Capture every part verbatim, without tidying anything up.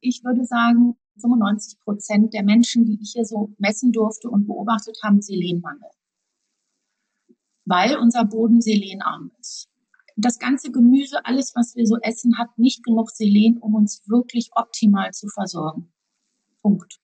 ich würde sagen, fünfundneunzig Prozent der Menschen, die ich hier so messen durfte und beobachtet haben, Selenmangel. Weil unser Boden selenarm ist. Das ganze Gemüse, alles, was wir so essen, hat nicht genug Selen, um uns wirklich optimal zu versorgen. Punkt.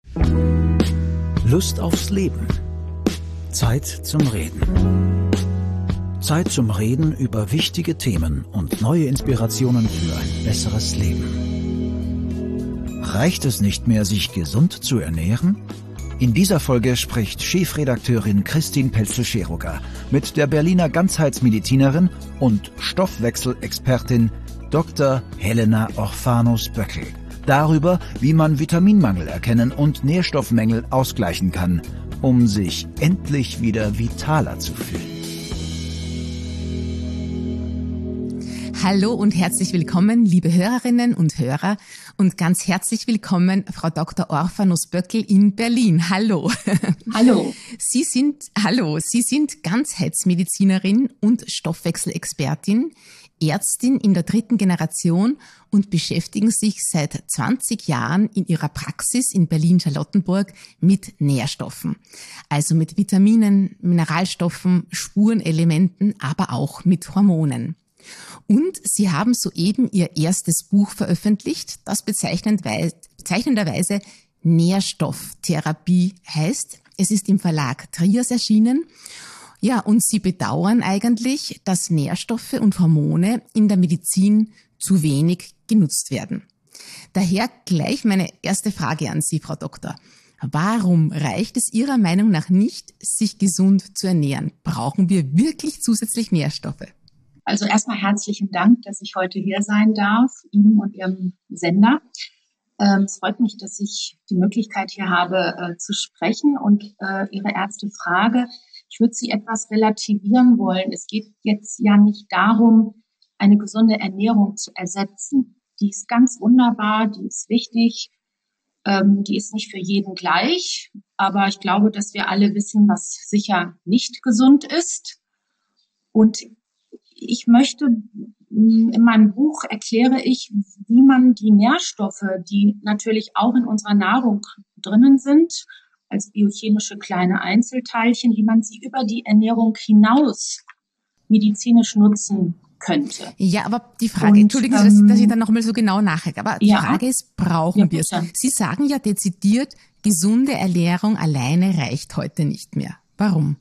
Lust aufs Leben. Zeit zum Reden. Zeit zum Reden über wichtige Themen und neue Inspirationen für ein besseres Leben. Reicht es nicht mehr, sich gesund zu ernähren? In dieser Folge spricht Chefredakteurin Christine Pelzel-Scherucker mit der Berliner Ganzheitsmedizinerin und Stoffwechselexpertin Doktor Helena Orphanus-Böckel darüber, wie man Vitaminmangel erkennen und Nährstoffmängel ausgleichen kann, um sich endlich wieder vitaler zu fühlen. Hallo und herzlich willkommen, liebe Hörerinnen und Hörer, und ganz herzlich willkommen, Frau Doktor Orphanus-Böckel in Berlin. Hallo. Hallo. Sie sind, hallo, Sie sind Ganzheitsmedizinerin und Stoffwechselexpertin, Ärztin in der dritten Generation und beschäftigen sich seit zwanzig Jahren in Ihrer Praxis in Berlin-Charlottenburg mit Nährstoffen. Also mit Vitaminen, Mineralstoffen, Spurenelementen, aber auch mit Hormonen. Und Sie haben soeben Ihr erstes Buch veröffentlicht, das bezeichnenderweise Nährstofftherapie heißt. Es ist im Verlag Trias erschienen. Ja, und Sie bedauern eigentlich, dass Nährstoffe und Hormone in der Medizin zu wenig genutzt werden. Daher gleich meine erste Frage an Sie, Frau Doktor. Warum reicht es Ihrer Meinung nach nicht, sich gesund zu ernähren? Brauchen wir wirklich zusätzlich Nährstoffe? Also erstmal herzlichen Dank, dass ich heute hier sein darf, Ihnen und Ihrem Sender. Ähm, es freut mich, dass ich die Möglichkeit hier habe, äh, zu sprechen. Und äh, Ihre erste Frage, ich würde sie etwas relativieren wollen. Es geht jetzt ja nicht darum, eine gesunde Ernährung zu ersetzen. Die ist ganz wunderbar, die ist wichtig, ähm, die ist nicht für jeden gleich. Aber ich glaube, dass wir alle wissen, was sicher nicht gesund ist. Und ich möchte, in meinem Buch erkläre ich, wie man die Nährstoffe, die natürlich auch in unserer Nahrung drinnen sind, als biochemische kleine Einzelteilchen, wie man sie über die Ernährung hinaus medizinisch nutzen könnte. Ja, aber die Frage, Und, entschuldigen Sie, ähm, dass ich da nochmal so genau nachhake, aber die ja, Frage ist, brauchen ja, wir es? bitte. Sie sagen ja dezidiert, gesunde Ernährung alleine reicht heute nicht mehr. Warum?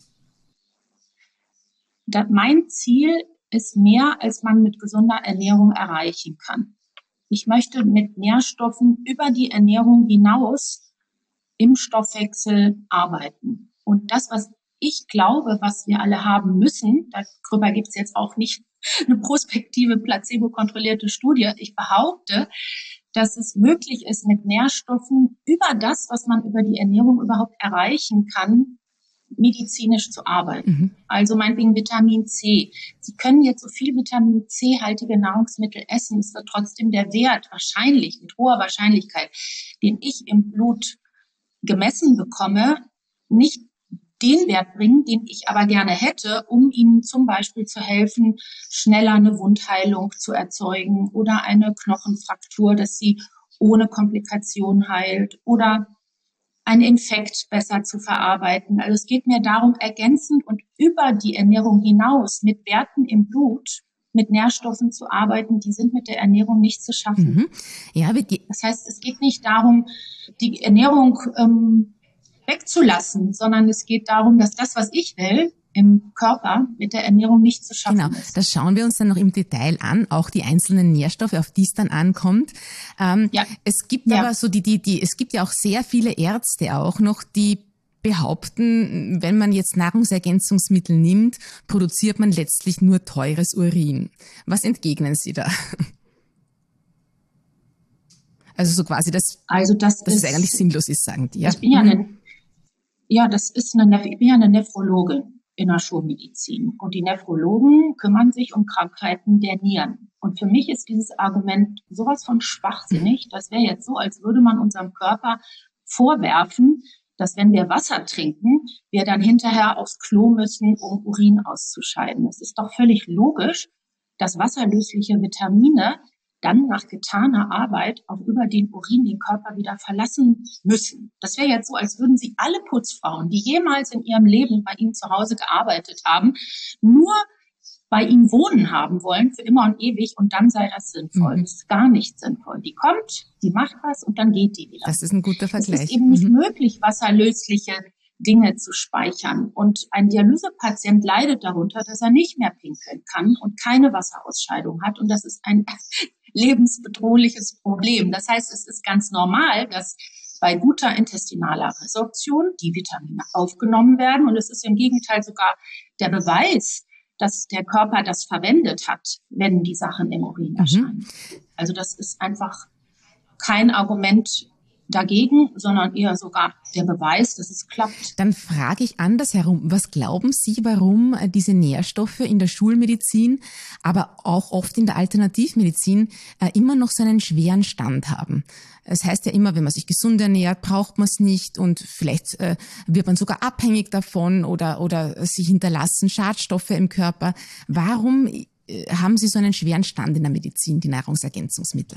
Da, mein Ziel ist mehr, als man mit gesunder Ernährung erreichen kann. Ich möchte mit Nährstoffen über die Ernährung hinaus im Stoffwechsel arbeiten. Und das, was ich glaube, was wir alle haben müssen, darüber gibt es jetzt auch nicht eine prospektive, placebo-kontrollierte Studie. Ich behaupte, dass es möglich ist, mit Nährstoffen über das, was man über die Ernährung überhaupt erreichen kann, medizinisch zu arbeiten. Mhm. Also meinetwegen Vitamin C. Sie können jetzt so viel Vitamin C-haltige Nahrungsmittel essen, ist da trotzdem der Wert wahrscheinlich, mit hoher Wahrscheinlichkeit, den ich im Blut gemessen bekomme, nicht den Wert bringen, den ich aber gerne hätte, um Ihnen zum Beispiel zu helfen, schneller eine Wundheilung zu erzeugen oder eine Knochenfraktur, dass sie ohne Komplikation heilt oder einen Infekt besser zu verarbeiten. Also es geht mir darum, ergänzend und über die Ernährung hinaus mit Werten im Blut, mit Nährstoffen zu arbeiten, die sind mit der Ernährung nicht zu schaffen. Mhm. Ja, das heißt, es geht nicht darum, die Ernährung ähm, wegzulassen, sondern es geht darum, dass das, was ich will, im Körper mit der Ernährung nicht zu schaffen genau, ist. Das schauen wir uns dann noch im Detail an, auch die einzelnen Nährstoffe, auf die es dann ankommt. Ähm, ja. Es gibt ja. aber so die, die, die, es gibt ja auch sehr viele Ärzte auch noch, die behaupten, wenn man jetzt Nahrungsergänzungsmittel nimmt, produziert man letztlich nur teures Urin. Was entgegnen Sie da? Also so quasi, dass, also das dass ist, es eigentlich sinnlos ist, sagen die. Ja, ich bin ja eine, ja das ist eine, ich bin ja eine Nephrologin in der Schulmedizin. Und die Nephrologen kümmern sich um Krankheiten der Nieren. Und für mich ist dieses Argument sowas von schwachsinnig. Das wäre jetzt so, als würde man unserem Körper vorwerfen, dass wenn wir Wasser trinken, wir dann hinterher aufs Klo müssen, um Urin auszuscheiden. Es ist doch völlig logisch, dass wasserlösliche Vitamine dann nach getaner Arbeit auch über den Urin den Körper wieder verlassen müssen. Das wäre jetzt so, als würden Sie alle Putzfrauen, die jemals in ihrem Leben bei Ihnen zu Hause gearbeitet haben, nur bei Ihnen wohnen haben wollen für immer und ewig und dann sei das sinnvoll. Mhm. Das ist gar nicht sinnvoll. Die kommt, die macht was und dann geht die wieder. Das ist ein guter Vergleich. Es ist eben nicht mhm. möglich, wasserlösliche Dinge zu speichern. Und ein Dialysepatient leidet darunter, dass er nicht mehr pinkeln kann und keine Wasserausscheidung hat. Und das ist ein lebensbedrohliches Problem. Das heißt, es ist ganz normal, dass bei guter intestinaler Resorption die Vitamine aufgenommen werden. Und es ist im Gegenteil sogar der Beweis, dass der Körper das verwendet hat, wenn die Sachen im Urin erscheinen. Mhm. Also das ist einfach kein Argument dagegen, sondern eher sogar der Beweis, dass es klappt. Dann frage ich andersherum, was glauben Sie, warum diese Nährstoffe in der Schulmedizin, aber auch oft in der Alternativmedizin immer noch so einen schweren Stand haben? Es heißt ja immer, wenn man sich gesund ernährt, braucht man es nicht und vielleicht äh, wird man sogar abhängig davon oder, oder sich hinterlassen Schadstoffe im Körper. Warum äh, haben Sie so einen schweren Stand in der Medizin, die Nahrungsergänzungsmittel?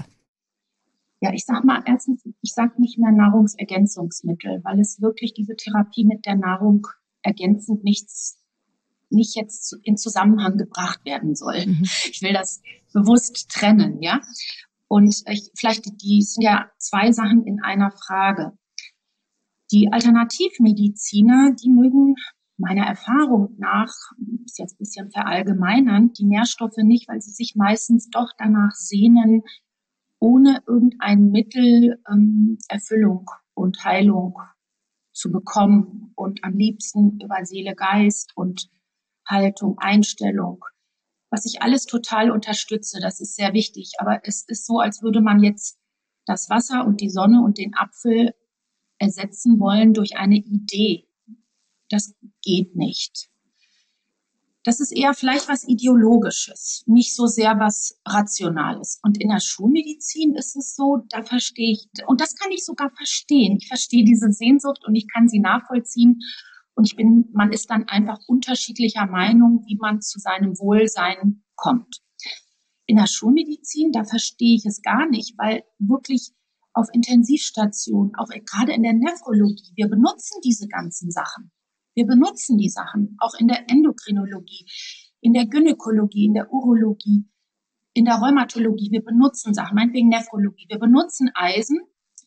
Ja, ich sag mal, erstens, ich sag nicht mehr Nahrungsergänzungsmittel, weil es wirklich diese Therapie mit der Nahrung ergänzend nichts, nicht jetzt in Zusammenhang gebracht werden soll. Mhm. Ich will das bewusst trennen, ja. Und ich, vielleicht, die sind ja zwei Sachen in einer Frage. Die Alternativmediziner, die mögen meiner Erfahrung nach, ist jetzt ein bisschen verallgemeinernd, die Nährstoffe nicht, weil sie sich meistens doch danach sehnen, ohne irgendein Mittel ähm, Erfüllung und Heilung zu bekommen und am liebsten über Seele, Geist und Haltung, Einstellung, was ich alles total unterstütze, das ist sehr wichtig. Aber es ist so, als würde man jetzt das Wasser und die Sonne und den Apfel ersetzen wollen durch eine Idee. Das geht nicht. Das ist eher vielleicht was Ideologisches, nicht so sehr was Rationales. Und in der Schulmedizin ist es so, da verstehe ich, und das kann ich sogar verstehen. Ich verstehe diese Sehnsucht und ich kann sie nachvollziehen. Und ich bin, man ist dann einfach unterschiedlicher Meinung, wie man zu seinem Wohlsein kommt. In der Schulmedizin, da verstehe ich es gar nicht, weil wirklich auf Intensivstationen, auch gerade in der Nephrologie, wir benutzen diese ganzen Sachen. Wir benutzen die Sachen, auch in der Endokrinologie, in der Gynäkologie, in der Urologie, in der Rheumatologie. Wir benutzen Sachen, meinetwegen Nephrologie. Wir benutzen Eisen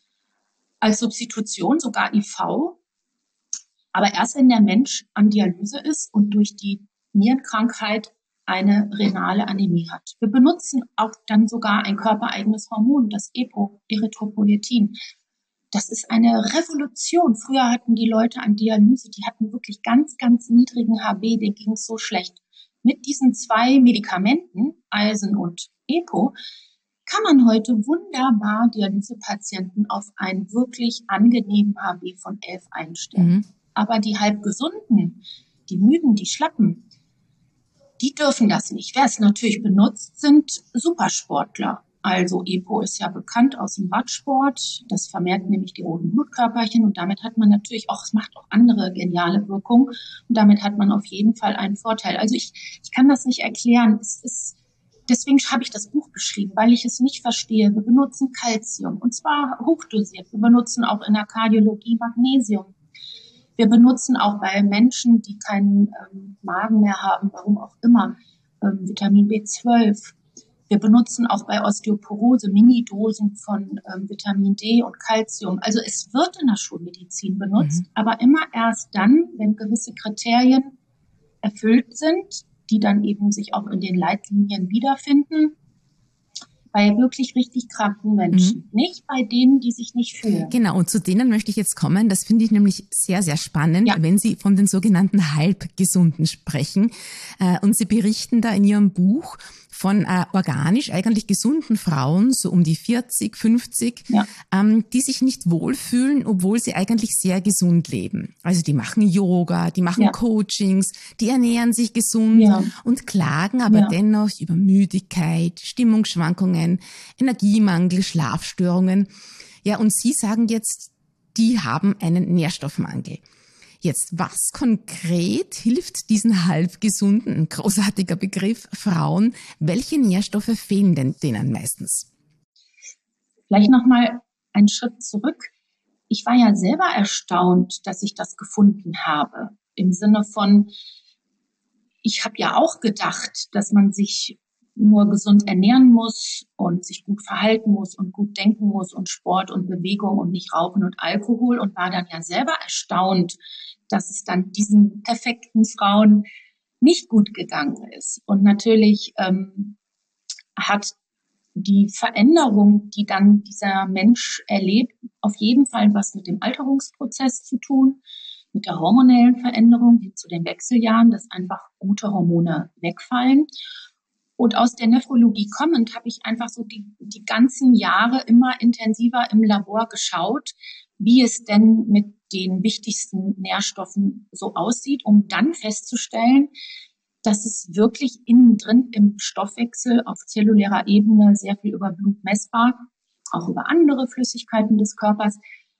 als Substitution, sogar I V. Aber erst wenn der Mensch an Dialyse ist und durch die Nierenkrankheit eine renale Anämie hat. Wir benutzen auch dann sogar ein körpereigenes Hormon, das E P O, Erythropoietin. Das ist eine Revolution. Früher hatten die Leute an Dialyse, die hatten wirklich ganz, ganz niedrigen H B, denen ging es so schlecht. Mit diesen zwei Medikamenten, Eisen und E P O, kann man heute wunderbar Dialysepatienten auf einen wirklich angenehmen H B von elf einstellen. Mhm. Aber die halbgesunden, die Müden, die Schlappen, die dürfen das nicht. Wer es natürlich benutzt, sind Supersportler. Also E P O ist ja bekannt aus dem Radsport. Das vermehrt nämlich die roten Blutkörperchen und damit hat man natürlich auch, es macht auch andere geniale Wirkungen und damit hat man auf jeden Fall einen Vorteil. Also ich, ich kann das nicht erklären. Es ist, deswegen habe ich das Buch geschrieben, weil ich es nicht verstehe. Wir benutzen Calcium und zwar hochdosiert. Wir benutzen auch in der Kardiologie Magnesium. Wir benutzen auch bei Menschen, die keinen ähm, Magen mehr haben, warum auch immer, ähm, Vitamin B zwölf. Wir benutzen auch bei Osteoporose Minidosen von ähm, Vitamin D und Calcium. Also es wird in der Schulmedizin benutzt, mhm. aber immer erst dann, wenn gewisse Kriterien erfüllt sind, die dann eben sich auch in den Leitlinien wiederfinden. Bei wirklich richtig kranken Menschen, mhm. nicht bei denen, die sich nicht fühlen. Genau, und zu denen möchte ich jetzt kommen. Das finde ich nämlich sehr, sehr spannend, ja. wenn Sie von den sogenannten Halbgesunden sprechen. Und Sie berichten da in Ihrem Buch von äh, organisch eigentlich gesunden Frauen, so um die vierzig, fünfzig, ja. ähm, die sich nicht wohlfühlen, obwohl sie eigentlich sehr gesund leben. Also die machen Yoga, die machen ja. Coachings, die ernähren sich gesund ja. und klagen aber ja. dennoch über Müdigkeit, Stimmungsschwankungen, Energiemangel, Schlafstörungen. Ja, und Sie sagen jetzt, die haben einen Nährstoffmangel. Jetzt, was konkret hilft diesen halbgesunden, ein großartiger Begriff, Frauen? Welche Nährstoffe fehlen denn denen meistens? Vielleicht nochmal einen Schritt zurück. Ich war ja selber erstaunt, dass ich das gefunden habe. Im Sinne von, ich habe ja auch gedacht, dass man sich nur gesund ernähren muss und sich gut verhalten muss und gut denken muss und Sport und Bewegung und nicht Rauchen und Alkohol, und war dann ja selber erstaunt, dass es dann diesen perfekten Frauen nicht gut gegangen ist. Und natürlich ähm, hat die Veränderung, die dann dieser Mensch erlebt, auf jeden Fall was mit dem Alterungsprozess zu tun, mit der hormonellen Veränderung hin zu den Wechseljahren, dass einfach gute Hormone wegfallen. Und aus der Nephrologie kommend habe ich einfach so die, die ganzen Jahre immer intensiver im Labor geschaut, wie es denn mit den wichtigsten Nährstoffen so aussieht, um dann festzustellen, dass es wirklich innen drin im Stoffwechsel auf zellulärer Ebene sehr viel über Blut messbar, auch über andere Flüssigkeiten des Körpers,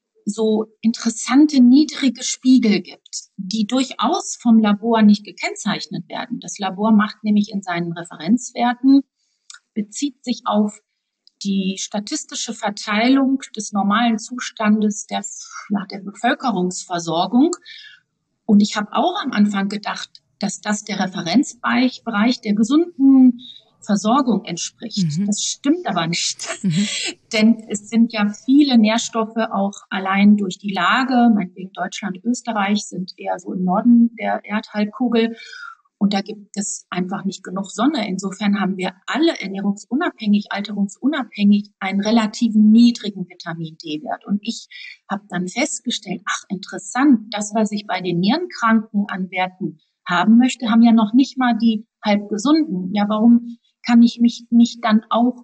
so interessante niedrige Spiegel gibt, die durchaus vom Labor nicht gekennzeichnet werden. Das Labor macht nämlich in seinen Referenzwerten, bezieht sich auf die statistische Verteilung des normalen Zustandes der, ja, der Bevölkerungsversorgung. Und ich habe auch am Anfang gedacht, dass das der Referenzbereich Bereich der gesunden Versorgung entspricht. Mhm. Das stimmt aber nicht, mhm. denn es sind ja viele Nährstoffe auch allein durch die Lage, meinetwegen Deutschland, Österreich sind eher so im Norden der Erdhalbkugel, und da gibt es einfach nicht genug Sonne. Insofern haben wir alle ernährungsunabhängig, alterungsunabhängig einen relativ niedrigen Vitamin-D-Wert. Und ich habe dann festgestellt, ach interessant, das, was ich bei den Nierenkranken an Werten haben möchte, haben ja noch nicht mal die Halbgesunden. Ja, warum kann ich mich nicht dann auch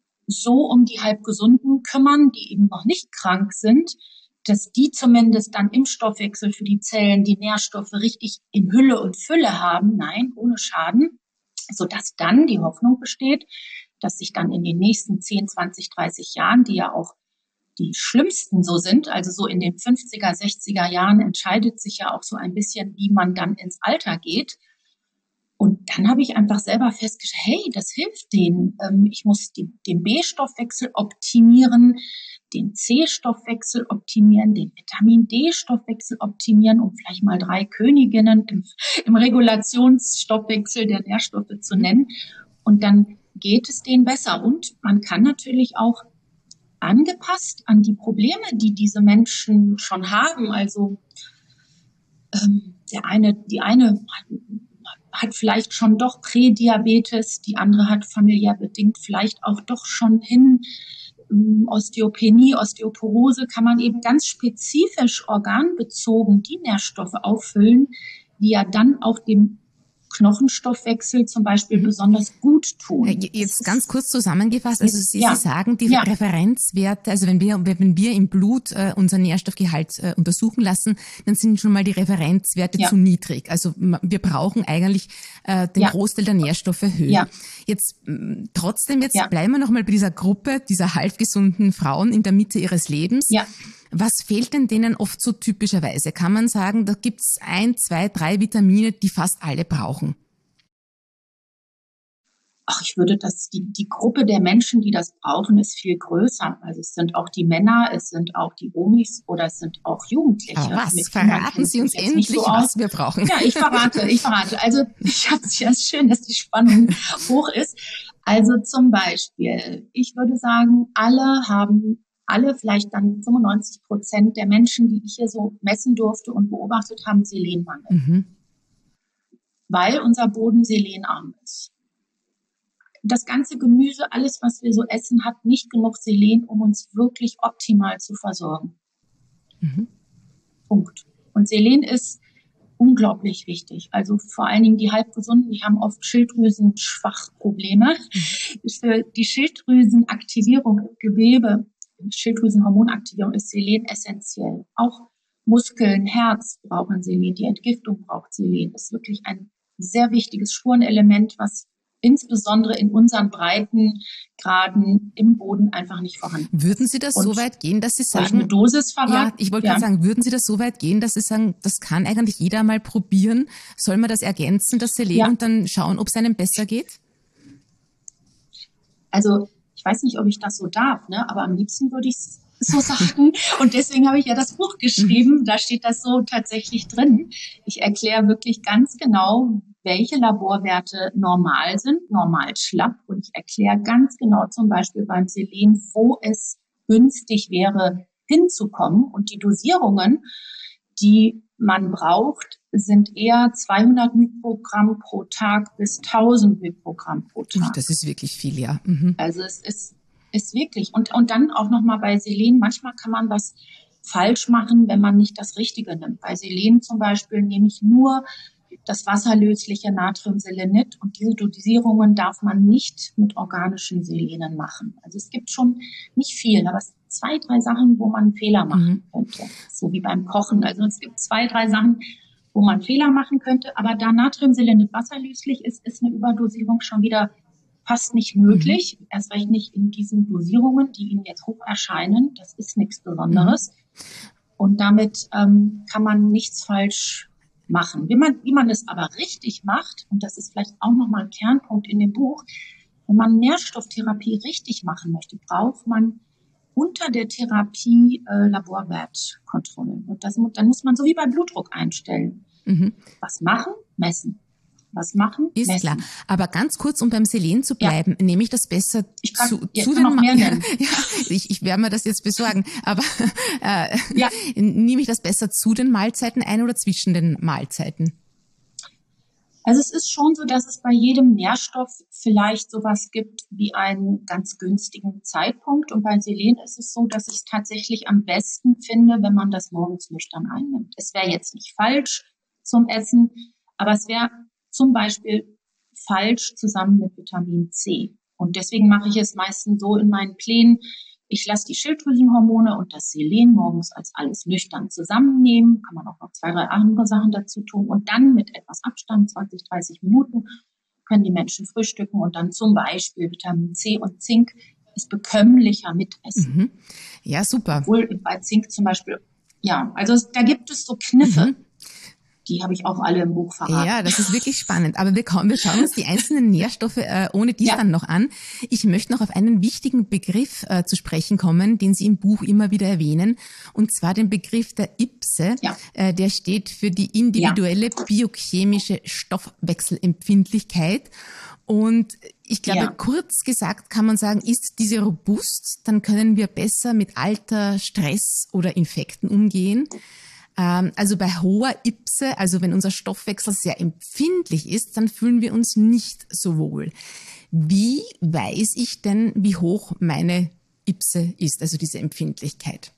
so um die Halbgesunden kümmern, die eben noch nicht krank sind, dass die zumindest dann im Stoffwechsel für die Zellen die Nährstoffe richtig in Hülle und Fülle haben, nein, ohne Schaden, sodass dann die Hoffnung besteht, dass sich dann in den nächsten zehn, zwanzig, dreißig Jahren, die ja auch die schlimmsten so sind, also so in den fünfziger, sechziger Jahren entscheidet sich ja auch so ein bisschen, wie man dann ins Alter geht. Und dann habe ich einfach selber festgestellt, hey, das hilft denen. Ich muss den B-Stoffwechsel optimieren, den C-Stoffwechsel optimieren, den Vitamin-D-Stoffwechsel optimieren, um vielleicht mal drei Königinnen im, im Regulationsstoffwechsel der Nährstoffe zu nennen. Und dann geht es denen besser. Und man kann natürlich auch angepasst an die Probleme, die diese Menschen schon haben. Also ähm, der eine, die eine hat vielleicht schon doch Prädiabetes, die andere hat familiär bedingt vielleicht auch doch schon hin ähm, Osteopenie, Osteoporose, kann man eben ganz spezifisch organbezogen die Nährstoffe auffüllen, die ja dann auch dem Knochenstoffwechsel zum Beispiel besonders gut tun. Jetzt ganz kurz zusammengefasst, also Sie, ja. Sie sagen, die ja. Referenzwerte, also wenn wir, wenn wir im Blut äh, unser Nährstoffgehalt äh, untersuchen lassen, dann sind schon mal die Referenzwerte ja. zu niedrig. Also wir brauchen eigentlich äh, den ja. Großteil der Nährstoffe höher. Ja. Jetzt m, trotzdem, jetzt ja. bleiben wir nochmal bei dieser Gruppe, dieser halbgesunden Frauen in der Mitte ihres Lebens. Ja. Was fehlt denn denen oft so typischerweise? Kann man sagen, da gibt's ein, zwei, drei Vitamine, die fast alle brauchen? Ach, ich würde das, die, die Gruppe der Menschen, die das brauchen, ist viel größer. Also es sind auch die Männer, es sind auch die Omis oder es sind auch Jugendliche. Aber was? Verraten Sie uns endlich, so was wir brauchen. Ja, ich verrate, ich verrate. Also ich habe es ja schön, dass die Spannung hoch ist. Also zum Beispiel, ich würde sagen, alle haben alle, vielleicht dann fünfundneunzig Prozent der Menschen, die ich hier so messen durfte und beobachtet haben, Selenmangel. Mhm. Weil unser Boden selenarm ist. Das ganze Gemüse, alles, was wir so essen, hat nicht genug Selen, um uns wirklich optimal zu versorgen. Mhm. Punkt. Und Selen ist unglaublich wichtig. Also vor allen Dingen die Halbgesunden, die haben oft Schilddrüsenschwachprobleme. Mhm. Für die Schilddrüsenaktivierung im Gewebe, Schilddrüsenhormonaktivierung ist Selen essentiell. Auch Muskeln, Herz brauchen Selen, die Entgiftung braucht Selen. Das ist wirklich ein sehr wichtiges Spurenelement, was insbesondere in unseren Breitengraden im Boden einfach nicht vorhanden. Würden Sie das Und so weit gehen, dass Sie sagen, soll ich eine Dosis verraten? Ja, ich wollte ja. gerade sagen, würden Sie das so weit gehen, dass Sie sagen, das kann eigentlich jeder mal probieren? Soll man das ergänzen, das Selen, ja. und dann schauen, ob es einem besser geht? Also ich weiß nicht, ob ich das so darf, ne? Aber am liebsten würde ich es so sagen. Und deswegen habe ich ja das Buch geschrieben. Da steht das so tatsächlich drin. Ich erkläre wirklich ganz genau, welche Laborwerte normal sind, normal schlapp. Und ich erkläre ganz genau zum Beispiel beim Selen, wo es günstig wäre, hinzukommen. Und die Dosierungen, die man braucht, sind eher zweihundert Mikrogramm pro Tag bis tausend Mikrogramm pro Tag. Das ist wirklich viel, ja. Mhm. Also es ist, ist wirklich. Und, und dann auch nochmal bei Selen, manchmal kann man was falsch machen, wenn man nicht das Richtige nimmt. Bei Selen zum Beispiel nehme ich nur das wasserlösliche Natriumselenit und diese Dosierungen darf man nicht mit organischen Selenen machen. Also es gibt schon nicht viel, aber es gibt zwei, drei Sachen, wo man einen Fehler machen mhm. könnte. So wie beim Kochen. Also es gibt zwei, drei Sachen, wo man Fehler machen könnte. Aber da Natriumselenit wasserlöslich ist, ist eine Überdosierung schon wieder fast nicht möglich. Mhm. Erst recht nicht in diesen Dosierungen, die Ihnen jetzt hoch erscheinen. Das ist nichts Besonderes. Mhm. Und damit ähm, kann man nichts falsch machen. Wie man, wie man es aber richtig macht, und das ist vielleicht auch nochmal ein Kernpunkt in dem Buch, wenn man Nährstofftherapie richtig machen möchte, braucht man unter der Therapie äh, Laborwertkontrollen. Und das, dann muss man so wie beim Blutdruck einstellen. Mhm. Was machen? Messen. Was machen? Ist messen. Klar. Aber ganz kurz, um beim Selen zu bleiben, ja. nehme ich das besser ich kann, zu, ja, zu kann den noch mehr nennen. ja, ich, ich werde mir das jetzt besorgen. Aber äh, ja. nehme ich das besser zu den Mahlzeiten ein oder zwischen den Mahlzeiten? Also es ist schon so, dass es bei jedem Nährstoff vielleicht sowas gibt wie einen ganz günstigen Zeitpunkt. Und bei Selen ist es so, dass ich es tatsächlich am besten finde, wenn man das morgens nüchtern einnimmt. Es wäre jetzt nicht falsch zum Essen, aber es wäre zum Beispiel falsch zusammen mit Vitamin C. Und deswegen mache ich es meistens so in meinen Plänen. Ich lasse die Schilddrüsenhormone und das Selen morgens als alles nüchtern zusammennehmen. Kann man auch noch zwei, drei andere Sachen dazu tun. Und dann mit etwas Abstand, zwanzig, dreißig Minuten, können die Menschen frühstücken und dann zum Beispiel Vitamin C und Zink ist bekömmlicher mitessen. Mhm. Ja, super. Obwohl bei Zink zum Beispiel, ja, also da gibt es so Kniffe. Mhm. Die habe ich auch alle im Buch verraten. Ja, das ist wirklich spannend. Aber wir, wir schauen uns die einzelnen Nährstoffe äh, ohne dies ja. dann noch an. Ich möchte noch auf einen wichtigen Begriff äh, zu sprechen kommen, den Sie im Buch immer wieder erwähnen. Und zwar den Begriff der I P S E. Ja. Äh, der steht für die individuelle ja. biochemische Stoffwechselempfindlichkeit. Und ich glaube, ja. kurz gesagt kann man sagen, ist diese robust, dann können wir besser mit Alter, Stress oder Infekten umgehen. Also bei hoher I P S E, also wenn unser Stoffwechsel sehr empfindlich ist, dann fühlen wir uns nicht so wohl. Wie weiß ich denn, wie hoch meine I P S E ist, also diese Empfindlichkeit?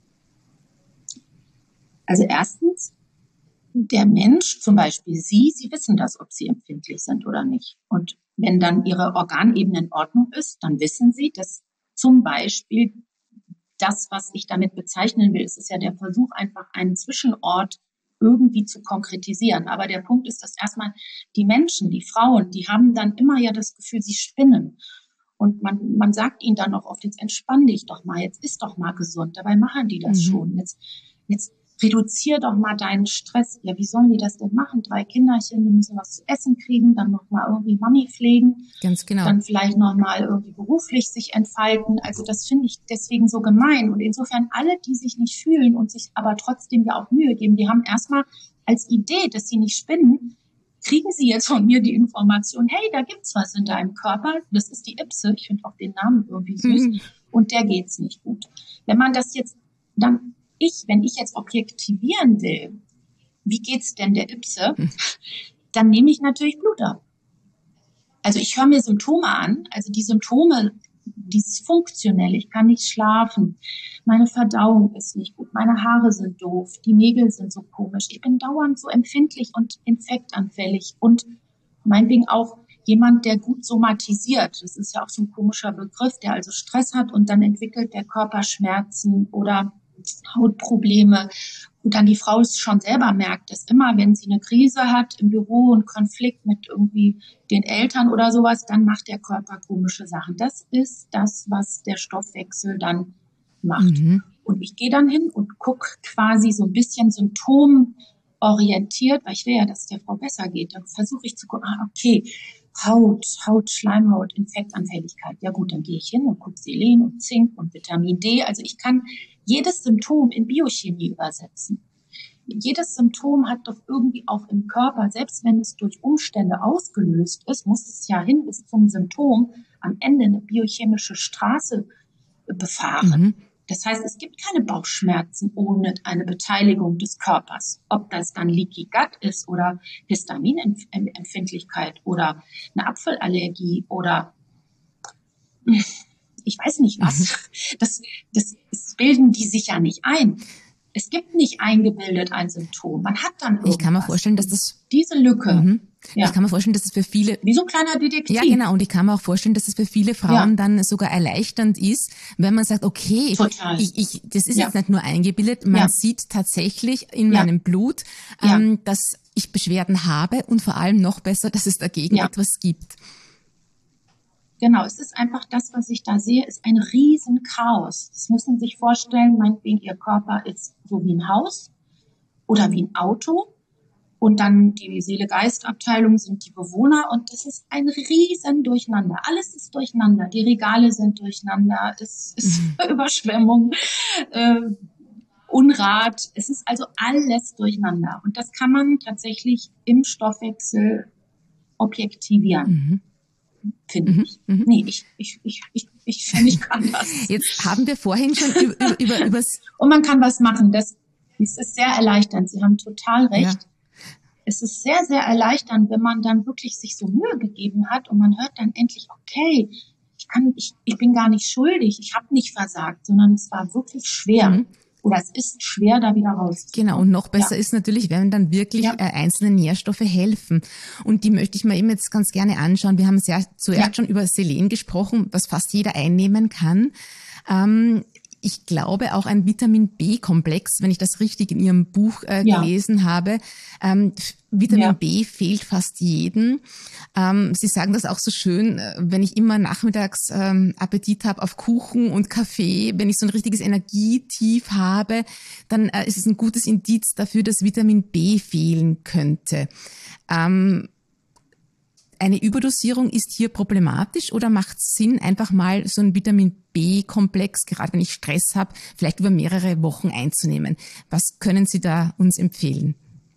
Also erstens, der Mensch, zum Beispiel Sie, Sie wissen das, ob Sie empfindlich sind oder nicht. Und wenn dann Ihre Organebene in Ordnung ist, dann wissen Sie, dass zum Beispiel das, was ich damit bezeichnen will, es ist ja der Versuch, einfach einen Zwischenort irgendwie zu konkretisieren. Aber der Punkt ist, dass erstmal die Menschen, die Frauen, die haben dann immer ja das Gefühl, sie spinnen. Und man, man sagt ihnen dann auch oft, jetzt entspann dich doch mal, jetzt isst doch mal gesund. Dabei machen die das mhm. schon. Jetzt, jetzt reduzier doch mal deinen Stress. Ja, wie sollen die das denn machen? Drei Kinderchen, die müssen was zu essen kriegen, dann noch mal irgendwie Mami pflegen. Ganz genau. Dann vielleicht noch mal irgendwie beruflich sich entfalten. Also das finde ich deswegen so gemein. Und insofern alle, die sich nicht fühlen und sich aber trotzdem ja auch Mühe geben, die haben erstmal als Idee, dass sie nicht spinnen, kriegen sie jetzt von mir die Information, hey, da gibt's was in deinem Körper. Das ist die I P S E. Ich finde auch den Namen irgendwie süß. Mhm. Und der geht's nicht gut. Wenn man das jetzt dann Ich, wenn ich jetzt objektivieren will, wie geht's denn der I P S E, dann nehme ich natürlich Blut ab. Also ich höre mir Symptome an, also die Symptome, dieses funktionell, ich kann nicht schlafen, meine Verdauung ist nicht gut, meine Haare sind doof, die Nägel sind so komisch, ich bin dauernd so empfindlich und infektanfällig und meinetwegen auch jemand, der gut somatisiert, das ist ja auch so ein komischer Begriff, der also Stress hat und dann entwickelt der Körper Schmerzen oder Hautprobleme Und dann die Frau es schon selber merkt, dass immer, wenn sie eine Krise hat im Büro, einen Konflikt mit irgendwie den Eltern oder sowas, dann macht der Körper komische Sachen. Das ist das, was der Stoffwechsel dann macht. Mhm. Und ich gehe dann hin und gucke quasi so ein bisschen symptomorientiert, weil ich will ja, dass es der Frau besser geht. Dann versuche ich zu gucken, ah, okay, Haut, Haut, Schleimhaut, Infektanfälligkeit. Ja gut, dann gehe ich hin und gucke Selen und Zink und Vitamin D. Also ich kann jedes Symptom in Biochemie übersetzen. Jedes Symptom hat doch irgendwie auch im Körper, selbst wenn es durch Umstände ausgelöst ist, muss es ja hin bis zum Symptom am Ende eine biochemische Straße befahren. Mhm. Das heißt, es gibt keine Bauchschmerzen ohne eine Beteiligung des Körpers. Ob das dann Leaky Gut ist oder Histaminempfindlichkeit oder eine Apfelallergie oder ich weiß nicht was. Das, das, das bilden die sich ja nicht ein. Es gibt nicht eingebildet ein Symptom. Man hat dann irgendwas. Ich kann mir vorstellen, dass das diese Lücke. Mhm. Ja. Ich kann mir vorstellen, dass es für viele wie so ein kleiner Detektiv. Ja, genau. Und ich kann mir auch vorstellen, dass es für viele Frauen ja. dann sogar erleichternd ist, wenn man sagt, okay, Total. ich, ich, das ist ja. jetzt nicht nur eingebildet, man ja. sieht tatsächlich in ja. meinem Blut, ja. ähm, dass ich Beschwerden habe und vor allem noch besser, dass es dagegen ja. etwas gibt. Genau, es ist einfach das, was ich da sehe, ist ein riesen Chaos. Das müssen Sie sich vorstellen, meinetwegen Ihr Körper ist so wie ein Haus oder wie ein Auto und dann die Seele-Geist-Abteilung sind die Bewohner und das ist ein riesen Durcheinander. Alles ist durcheinander, die Regale sind durcheinander, es ist mhm. Überschwemmung, äh, Unrat, es ist also alles durcheinander und das kann man tatsächlich im Stoffwechsel objektivieren. Mhm. Finde mhm, ich. Mhm. Nee, ich, ich, ich, ich, ich finde, ich kann das. Jetzt haben wir vorhin schon über, über, übers... Und man kann was machen. Das, das ist sehr erleichternd. Sie haben total recht. Ja. Es ist sehr, sehr erleichternd, wenn man dann wirklich sich so Mühe gegeben hat und man hört dann endlich, okay, ich kann, ich, ich bin gar nicht schuldig, ich habe nicht versagt, sondern es war wirklich schwer. Mhm. Oder es ist schwer, da wieder rauszukommen. Genau, und noch besser ja. ist natürlich, wenn dann wirklich ja. äh, einzelne Nährstoffe helfen. Und die möchte ich mir eben jetzt ganz gerne anschauen. Wir haben sehr zuerst ja. schon über Selen gesprochen, was fast jeder einnehmen kann. Ähm, ich glaube auch ein Vitamin-B-Komplex, wenn ich das richtig in Ihrem Buch äh, ja. gelesen habe. Ähm, Vitamin ja. B fehlt fast jedem. Ähm, Sie sagen das auch so schön, wenn ich immer nachmittags ähm, Appetit habe auf Kuchen und Kaffee, wenn ich so ein richtiges Energietief habe, dann äh, ist es ein gutes Indiz dafür, dass Vitamin B fehlen könnte. Ähm, Eine Überdosierung ist hier problematisch oder macht es Sinn, einfach mal so einen Vitamin-B-Komplex, gerade wenn ich Stress habe, vielleicht über mehrere Wochen einzunehmen? Was können Sie da uns empfehlen?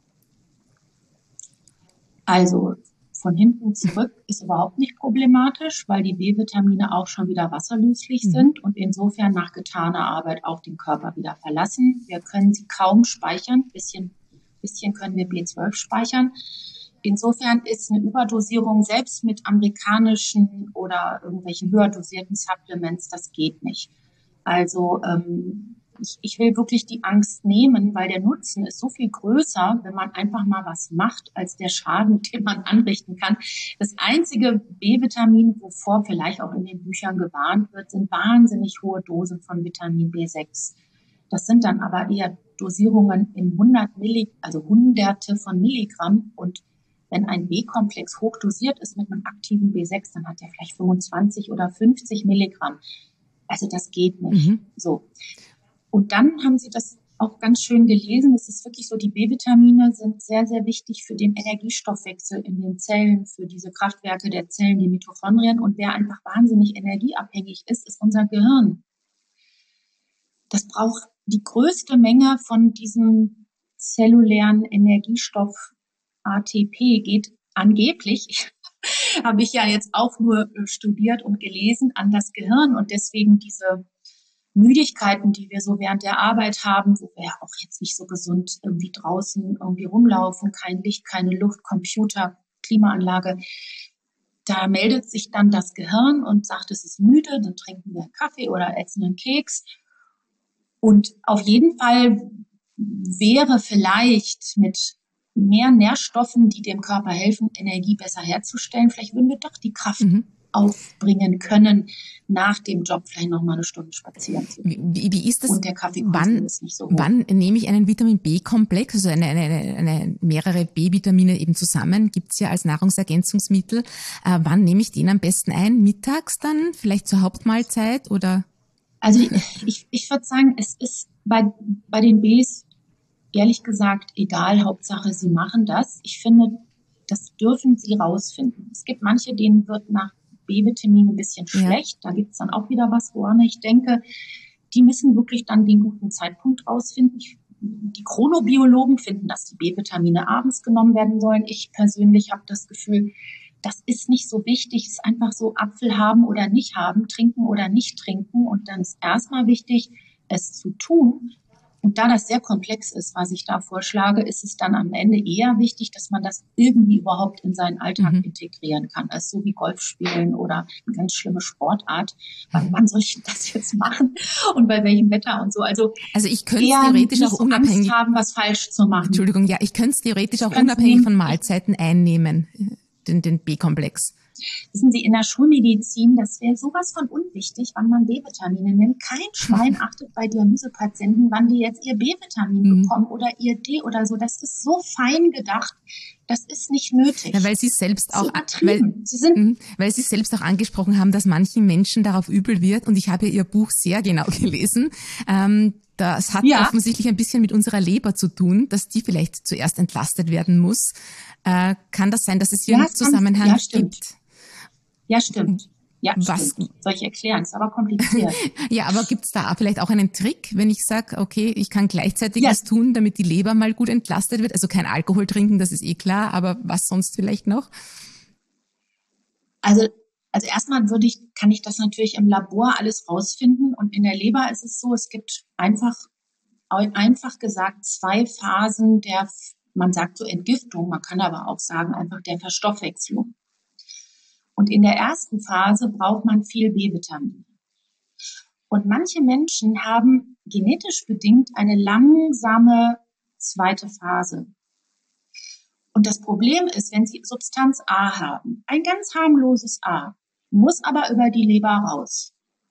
Also von hinten zurück ist überhaupt nicht problematisch, weil die B-Vitamine auch schon wieder wasserlöslich mhm. sind und insofern nach getaner Arbeit auch den Körper wieder verlassen. Wir können sie kaum speichern, bisschen, bisschen können wir B zwölf speichern. Insofern ist eine Überdosierung selbst mit amerikanischen oder irgendwelchen höher dosierten Supplements, das geht nicht. Also ähm, ich, ich will wirklich die Angst nehmen, weil der Nutzen ist so viel größer, wenn man einfach mal was macht, als der Schaden, den man anrichten kann. Das einzige B-Vitamin, wovor vielleicht auch in den Büchern gewarnt wird, sind wahnsinnig hohe Dosen von Vitamin B sechs. Das sind dann aber eher Dosierungen in hundert Milligramm, also Hunderte von Milligramm und wenn ein B-Komplex hochdosiert ist mit einem aktiven B sechs, dann hat er vielleicht fünfundzwanzig oder fünfzig Milligramm. Also das geht nicht. Mhm. So. Und dann haben Sie das auch ganz schön gelesen. Es ist wirklich so, die B-Vitamine sind sehr, sehr wichtig für den Energiestoffwechsel in den Zellen, für diese Kraftwerke der Zellen, die Mitochondrien. Und wer einfach wahnsinnig energieabhängig ist, ist unser Gehirn. Das braucht die größte Menge von diesem zellulären Energiestoff A T P geht angeblich, habe ich ja jetzt auch nur studiert und gelesen, an das Gehirn und deswegen diese Müdigkeiten, die wir so während der Arbeit haben, wo wir ja auch jetzt nicht so gesund irgendwie draußen irgendwie rumlaufen, kein Licht, keine Luft, Computer, Klimaanlage, da meldet sich dann das Gehirn und sagt, es ist müde, dann trinken wir einen Kaffee oder essen einen Keks und auf jeden Fall wäre vielleicht mit mehr Nährstoffen, die dem Körper helfen, Energie besser herzustellen. Vielleicht würden wir doch die Kraft mhm. aufbringen können, nach dem Job vielleicht noch mal eine Stunde spazieren zu gehen. Wie, wie ist das? Und der Kaffeekonsum wann, ist nicht so hoch. Wann nehme ich einen Vitamin-B-Komplex, also eine, eine, eine mehrere B-Vitamine eben zusammen, gibt's ja als Nahrungsergänzungsmittel. Äh, wann nehme ich den am besten ein? Mittags dann? Vielleicht zur Hauptmahlzeit oder? Also ich, ich würde sagen, es ist bei, bei den Bs ehrlich gesagt egal, Hauptsache Sie machen das. Ich finde, das dürfen Sie rausfinden. Es gibt manche, denen wird nach B-Vitamin ein bisschen schlecht. Ja. Da gibt's dann auch wieder was, woran ich denke, die müssen wirklich dann den guten Zeitpunkt rausfinden. Ich, die Chronobiologen finden, dass die B-Vitamine abends genommen werden sollen. Ich persönlich habe das Gefühl, das ist nicht so wichtig. Es ist einfach so, Apfel haben oder nicht haben, trinken oder nicht trinken. Und dann ist erstmal wichtig, es zu tun. Und da das sehr komplex ist, was ich da vorschlage, ist es dann am Ende eher wichtig, dass man das irgendwie überhaupt in seinen Alltag mhm. integrieren kann. Das ist so wie Golf spielen oder eine ganz schlimme Sportart. Wann, wann soll ich das jetzt machen? Und bei welchem Wetter und so? Also, also ich könnte es theoretisch auch so unabhängig Angst haben, was falsch zu machen. Entschuldigung, ja, ich könnte es theoretisch auch unabhängig von Mahlzeiten einnehmen, den, den B-Komplex. Wissen Sie, in der Schulmedizin, das wäre sowas von unwichtig, wann man B-Vitamine nimmt. Kein Schwein achtet bei Dialysepatienten, wann die jetzt ihr B-Vitamin mhm. bekommen oder ihr D oder so. Das ist so fein gedacht. Das ist nicht nötig. Ja, weil Sie selbst auch, weil, Sie sind, weil Sie selbst auch angesprochen haben, dass manchen Menschen darauf übel wird. Und ich habe ja Ihr Buch sehr genau gelesen. Ähm, das hat ja offensichtlich ein bisschen mit unserer Leber zu tun, dass die vielleicht zuerst entlastet werden muss. Äh, kann das sein, dass es hier ja, einen Zusammenhang ja, stimmt. gibt? Ja, stimmt. Ja, Was? Stimmt. Soll ich erklären? Ist aber kompliziert. Ja, aber gibt's da vielleicht auch einen Trick, wenn ich sage, okay, ich kann gleichzeitig ja. was tun, damit die Leber mal gut entlastet wird? Also kein Alkohol trinken, das ist eh klar, aber was sonst vielleicht noch? Also, also erstmal würde ich, kann ich das natürlich im Labor alles rausfinden. Und in der Leber ist es so, es gibt einfach, einfach gesagt zwei Phasen der, man sagt so Entgiftung, man kann aber auch sagen einfach der Verstoffwechslung. Und in der ersten Phase braucht man viel B-Vitamin. Und manche Menschen haben genetisch bedingt eine langsame zweite Phase. Und das Problem ist, wenn Sie Substanz A haben, ein ganz harmloses A, muss aber über die Leber raus.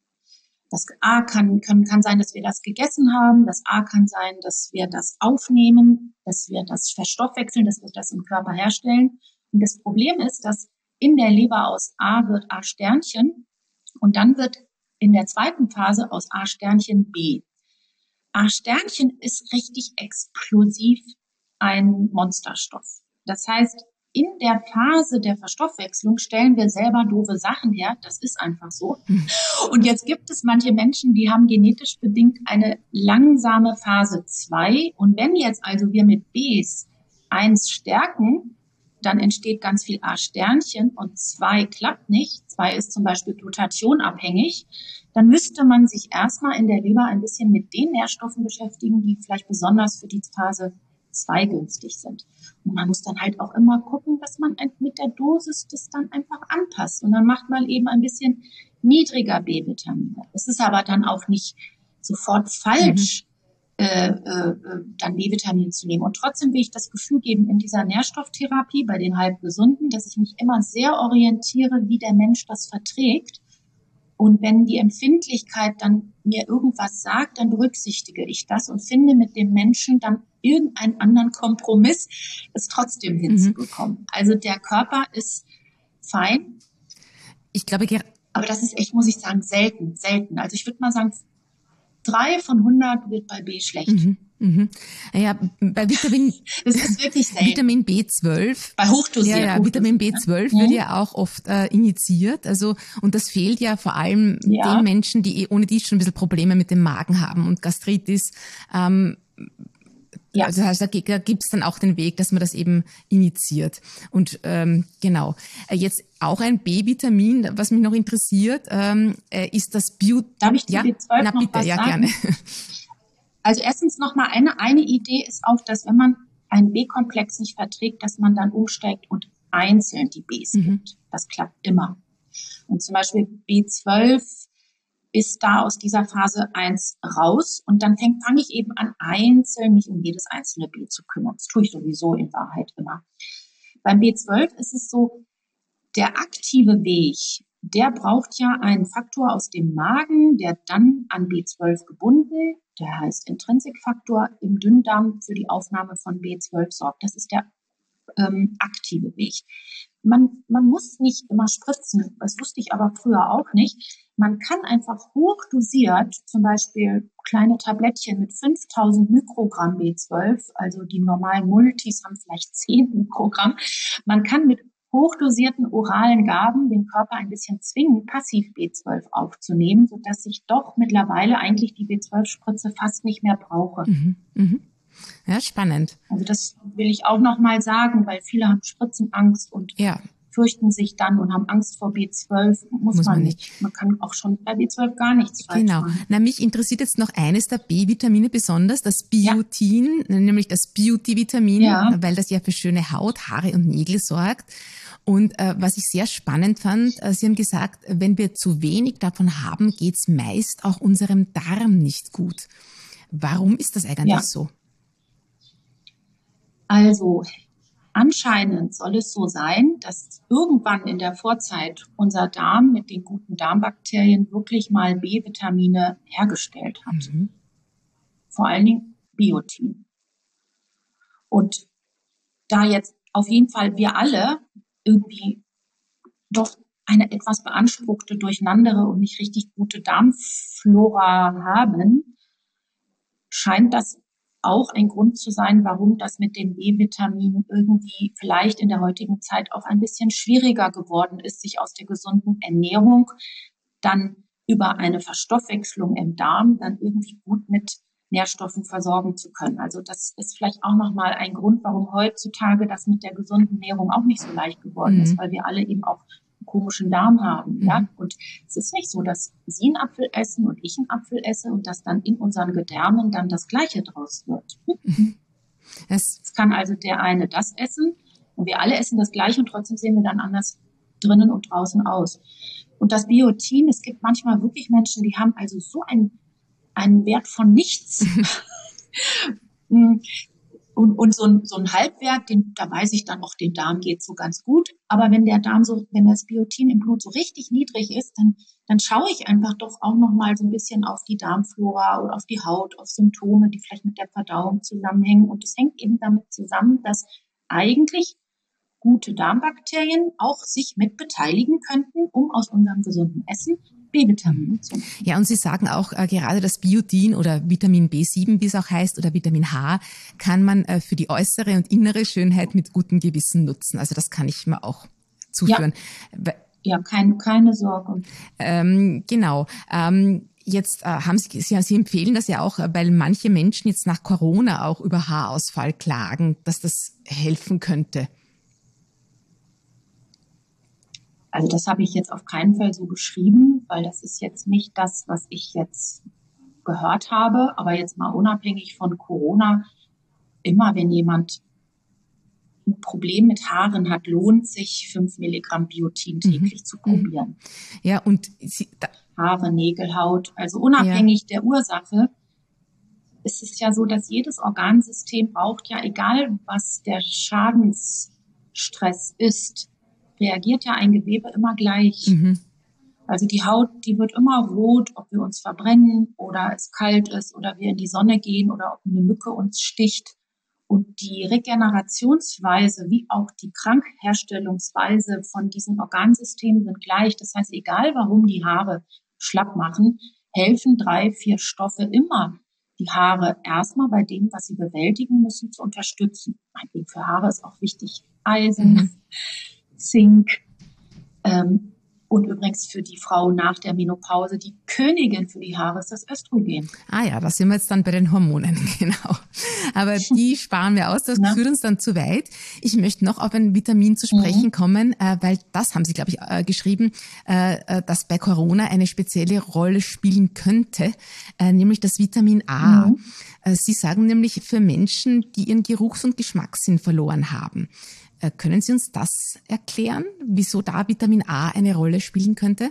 Das A kann, kann, kann sein, dass wir das gegessen haben. Das A kann sein, dass wir das aufnehmen, dass wir das verstoffwechseln, dass wir das im Körper herstellen. Und das Problem ist, dass in der Leber aus A wird A-Sternchen und dann wird in der zweiten Phase aus A-Sternchen B. A-Sternchen ist richtig explosiv ein Monsterstoff. Das heißt, in der Phase der Verstoffwechslung stellen wir selber doofe Sachen her. Das ist einfach so. Und jetzt gibt es manche Menschen, die haben genetisch bedingt eine langsame Phase zwei. Und wenn jetzt also wir mit Bs eins stärken, dann entsteht ganz viel A-Sternchen und zwei klappt nicht. zwei ist zum Beispiel glutathionabhängig. Dann müsste man sich erstmal in der Leber ein bisschen mit den Nährstoffen beschäftigen, die vielleicht besonders für die Phase zwei günstig sind. Und man muss dann halt auch immer gucken, dass man mit der Dosis das dann einfach anpasst. Und dann macht man eben ein bisschen niedriger B-Vitamine. Es ist aber dann auch nicht sofort falsch, mhm. Äh, äh, dann B-Vitamin zu nehmen. Und trotzdem will ich das Gefühl geben in dieser Nährstofftherapie bei den Halbgesunden, dass ich mich immer sehr orientiere, wie der Mensch das verträgt. Und wenn die Empfindlichkeit dann mir irgendwas sagt, dann berücksichtige ich das und finde mit dem Menschen dann irgendeinen anderen Kompromiss, es trotzdem hinzubekommen. Mhm. Also der Körper ist fein. Ich glaube, aber das ist echt, muss ich sagen, selten, selten. Also ich würde mal sagen, drei von hundert wird bei B schlecht. Mhm, mhm. Ja, bei Vitamin, das ist wirklich selten. Vitamin B zwölf. Bei hochdosiert. Ja, ja, hochdosiert, Vitamin B zwölf ne? wird ja auch oft äh, injiziert. Also, und das fehlt ja vor allem ja. den Menschen, die eh ohne dies schon ein bisschen Probleme mit dem Magen haben und Gastritis. Ähm, Ja. Also da gibt es dann auch den Weg, dass man das eben initiiert. Und ähm, genau. Jetzt auch ein B-Vitamin, was mich noch interessiert, ähm, ist das Bio... Darf ich die ja? B zwölf Na, noch bitte, was ja, sagen? Gerne. Also erstens nochmal eine, eine Idee ist auch, dass wenn man einen B-Komplex nicht verträgt, dass man dann umsteigt und einzeln die Bs mhm. gibt. Das klappt immer. Und zum Beispiel B zwölf ist da aus dieser Phase eins raus und dann fängt, fange ich eben an, einzeln mich um jedes einzelne B zu kümmern. Das tue ich sowieso in Wahrheit immer. Beim B zwölf ist es so, der aktive Weg, der braucht ja einen Faktor aus dem Magen, der dann an B zwölf gebunden, der heißt Intrinsikfaktor, im Dünndarm für die Aufnahme von B zwölf sorgt. Das ist der ähm, aktive Weg. Man, man muss nicht immer spritzen, das wusste ich aber früher auch nicht. Man kann einfach hochdosiert, zum Beispiel kleine Tablettchen mit fünftausend Mikrogramm B zwölf, also die normalen Multis haben vielleicht zehn Mikrogramm. Man kann mit hochdosierten oralen Gaben den Körper ein bisschen zwingen, passiv B zwölf aufzunehmen, sodass ich doch mittlerweile eigentlich die B zwölf Spritze fast nicht mehr brauche. Mhm, mhm. Ja, spannend. Also das will ich auch noch mal sagen, weil viele haben Spritzenangst und ja. fürchten sich dann und haben Angst vor B zwölf. Muss, Muss man, man nicht. nicht. Man kann auch schon bei B zwölf gar nichts falsch genau. machen. Na, mich interessiert jetzt noch eines der B-Vitamine besonders, das Biotin, ja. nämlich das Beauty-Vitamin, ja. weil das ja für schöne Haut, Haare und Nägel sorgt. Und äh, was ich sehr spannend fand, äh, Sie haben gesagt, wenn wir zu wenig davon haben, geht's meist auch unserem Darm nicht gut. Warum ist das eigentlich ja. so? Also anscheinend soll es so sein, dass irgendwann in der Vorzeit unser Darm mit den guten Darmbakterien wirklich mal B-Vitamine hergestellt hat. Mhm. Vor allen Dingen Biotin. Und da jetzt auf jeden Fall wir alle irgendwie doch eine etwas beanspruchte, durcheinandere und nicht richtig gute Darmflora haben, scheint das auch ein Grund zu sein, warum das mit den B-Vitaminen irgendwie vielleicht in der heutigen Zeit auch ein bisschen schwieriger geworden ist, sich aus der gesunden Ernährung dann über eine Verstoffwechslung im Darm dann irgendwie gut mit Nährstoffen versorgen zu können. Also das ist vielleicht auch nochmal ein Grund, warum heutzutage das mit der gesunden Ernährung auch nicht so leicht geworden mhm. ist, weil wir alle eben auch einen komischen Darm haben. Mhm. Ja? Und es ist nicht so, dass Sie einen Apfel essen und ich einen Apfel esse und dass dann in unseren Gedärmen dann das Gleiche draus wird. Mhm. Es kann also der eine das essen und wir alle essen das Gleiche und trotzdem sehen wir dann anders drinnen und draußen aus. Und das Biotin, es gibt manchmal wirklich Menschen, die haben also so ein einen Wert von nichts. und, und so ein, so ein Halbwert, den, da weiß ich dann auch, dem Darm geht so ganz gut. Aber wenn der Darm so, wenn das Biotin im Blut so richtig niedrig ist, dann, dann schaue ich einfach doch auch noch mal so ein bisschen auf die Darmflora oder auf die Haut, auf Symptome, die vielleicht mit der Verdauung zusammenhängen. Und es hängt eben damit zusammen, dass eigentlich gute Darmbakterien auch sich mit beteiligen könnten, um aus unserem gesunden Essen B-Vitamine zu machen. Ja, und Sie sagen auch, äh, gerade das Biotin oder Vitamin B sieben, wie es auch heißt, oder Vitamin H, kann man äh, für die äußere und innere Schönheit mit gutem Gewissen nutzen. Also das kann ich mir auch zuführen. Ja, ja kein, keine Sorge. Ähm, genau. Ähm, Jetzt äh, haben Sie, Sie, Sie empfehlen das ja auch, weil manche Menschen jetzt nach Corona auch über Haarausfall klagen, dass das helfen könnte. Also das habe ich jetzt auf keinen Fall so geschrieben, weil das ist jetzt nicht das, was ich jetzt gehört habe. Aber jetzt mal unabhängig von Corona, immer wenn jemand ein Problem mit Haaren hat, lohnt sich fünf Milligramm Biotin täglich mhm. zu probieren. Ja, und Sie, da Haare, Nägel, Haut, also unabhängig ja. der Ursache. Es ist ja so, dass jedes Organsystem braucht ja, egal was der Schadensstress ist, reagiert ja ein Gewebe immer gleich. Mhm. Also die Haut, die wird immer rot, ob wir uns verbrennen oder es kalt ist oder wir in die Sonne gehen oder ob eine Mücke uns sticht. Und die Regenerationsweise wie auch die Krankherstellungsweise von diesen Organsystemen sind gleich. Das heißt, egal warum die Haare schlapp machen, helfen drei, vier Stoffe immer, die Haare erstmal bei dem, was sie bewältigen müssen, zu unterstützen. Meinetwegen für Haare ist auch wichtig Eisen, mhm. Zink, ähm, und übrigens für die Frau nach der Menopause, die Königin für die Haare ist das Östrogen. Ah ja, da sind wir jetzt dann bei den Hormonen, genau. Aber die sparen wir aus, das Na? führt uns dann zu weit. Ich möchte noch auf ein Vitamin zu sprechen mhm. kommen, äh, weil das haben Sie, glaube ich, äh, geschrieben, äh, dass bei Corona eine spezielle Rolle spielen könnte, äh, nämlich das Vitamin A. Mhm. Äh, Sie sagen nämlich für Menschen, die ihren Geruchs- und Geschmackssinn verloren haben. Können Sie uns das erklären, wieso da Vitamin A eine Rolle spielen könnte?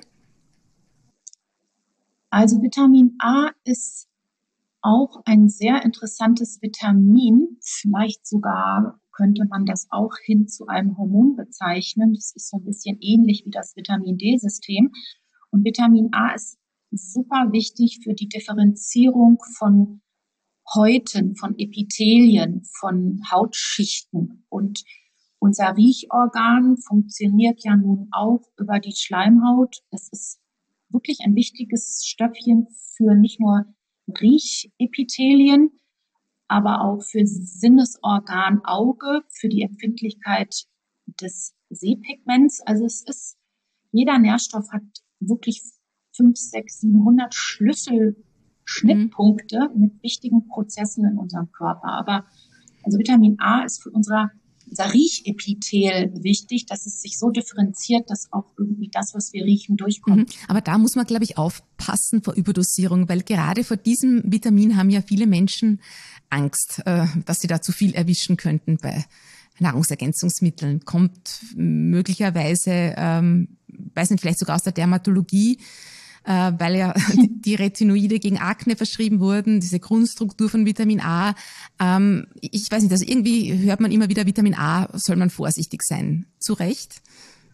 Also Vitamin A ist auch ein sehr interessantes Vitamin, vielleicht sogar könnte man das auch hin zu einem Hormon bezeichnen. Das ist so ein bisschen ähnlich wie das Vitamin-D-System. Und Vitamin A ist super wichtig für die Differenzierung von Häuten, von Epithelien, von Hautschichten. Und unser Riechorgan funktioniert ja nun auch über die Schleimhaut. Es ist wirklich ein wichtiges Stöffchen für nicht nur Riechepithelien, aber auch für Sinnesorgan Auge, für die Empfindlichkeit des Sehpigments. Also es ist, jeder Nährstoff hat wirklich fünf, sechs, siebenhundert Schlüsselschnittpunkte mhm. mit wichtigen Prozessen in unserem Körper. Aber also Vitamin A ist für unser, unser Riechepithel wichtig, dass es sich so differenziert, dass auch irgendwie das, was wir riechen, durchkommt. Mhm. Aber da muss man, glaube ich, aufpassen vor Überdosierung, weil gerade vor diesem Vitamin haben ja viele Menschen Angst, äh, dass sie da zu viel erwischen könnten bei Nahrungsergänzungsmitteln. Kommt möglicherweise, ähm, weiß nicht, vielleicht sogar aus der Dermatologie, äh, weil ja die Retinoide gegen Akne verschrieben wurden, diese Grundstruktur von Vitamin A. Ähm, ich weiß nicht, also irgendwie hört man immer wieder, Vitamin A soll man vorsichtig sein. Zu Recht?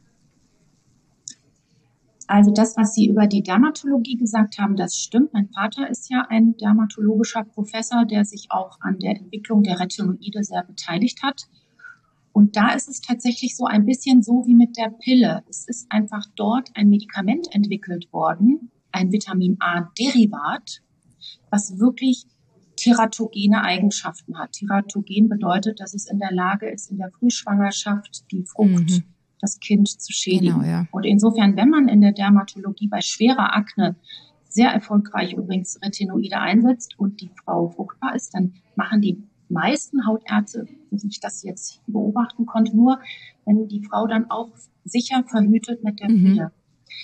Also das, was Sie über die Dermatologie gesagt haben, das stimmt. Mein Vater ist ja ein dermatologischer Professor, der sich auch an der Entwicklung der Retinoide sehr beteiligt hat. Und da ist es tatsächlich so ein bisschen so wie mit der Pille. Es ist einfach dort ein Medikament entwickelt worden, ein Vitamin-A-Derivat, was wirklich teratogene Eigenschaften hat. Teratogen bedeutet, dass es in der Lage ist, in der Frühschwangerschaft die Frucht, mhm. das Kind zu schädigen. Genau, ja. Und insofern, wenn man in der Dermatologie bei schwerer Akne sehr erfolgreich übrigens Retinoide einsetzt und die Frau fruchtbar ist, dann machen die meisten Hautärzte, wie ich das jetzt beobachten konnte, nur wenn die Frau dann auch sicher verhütet mit der Pille. Mhm.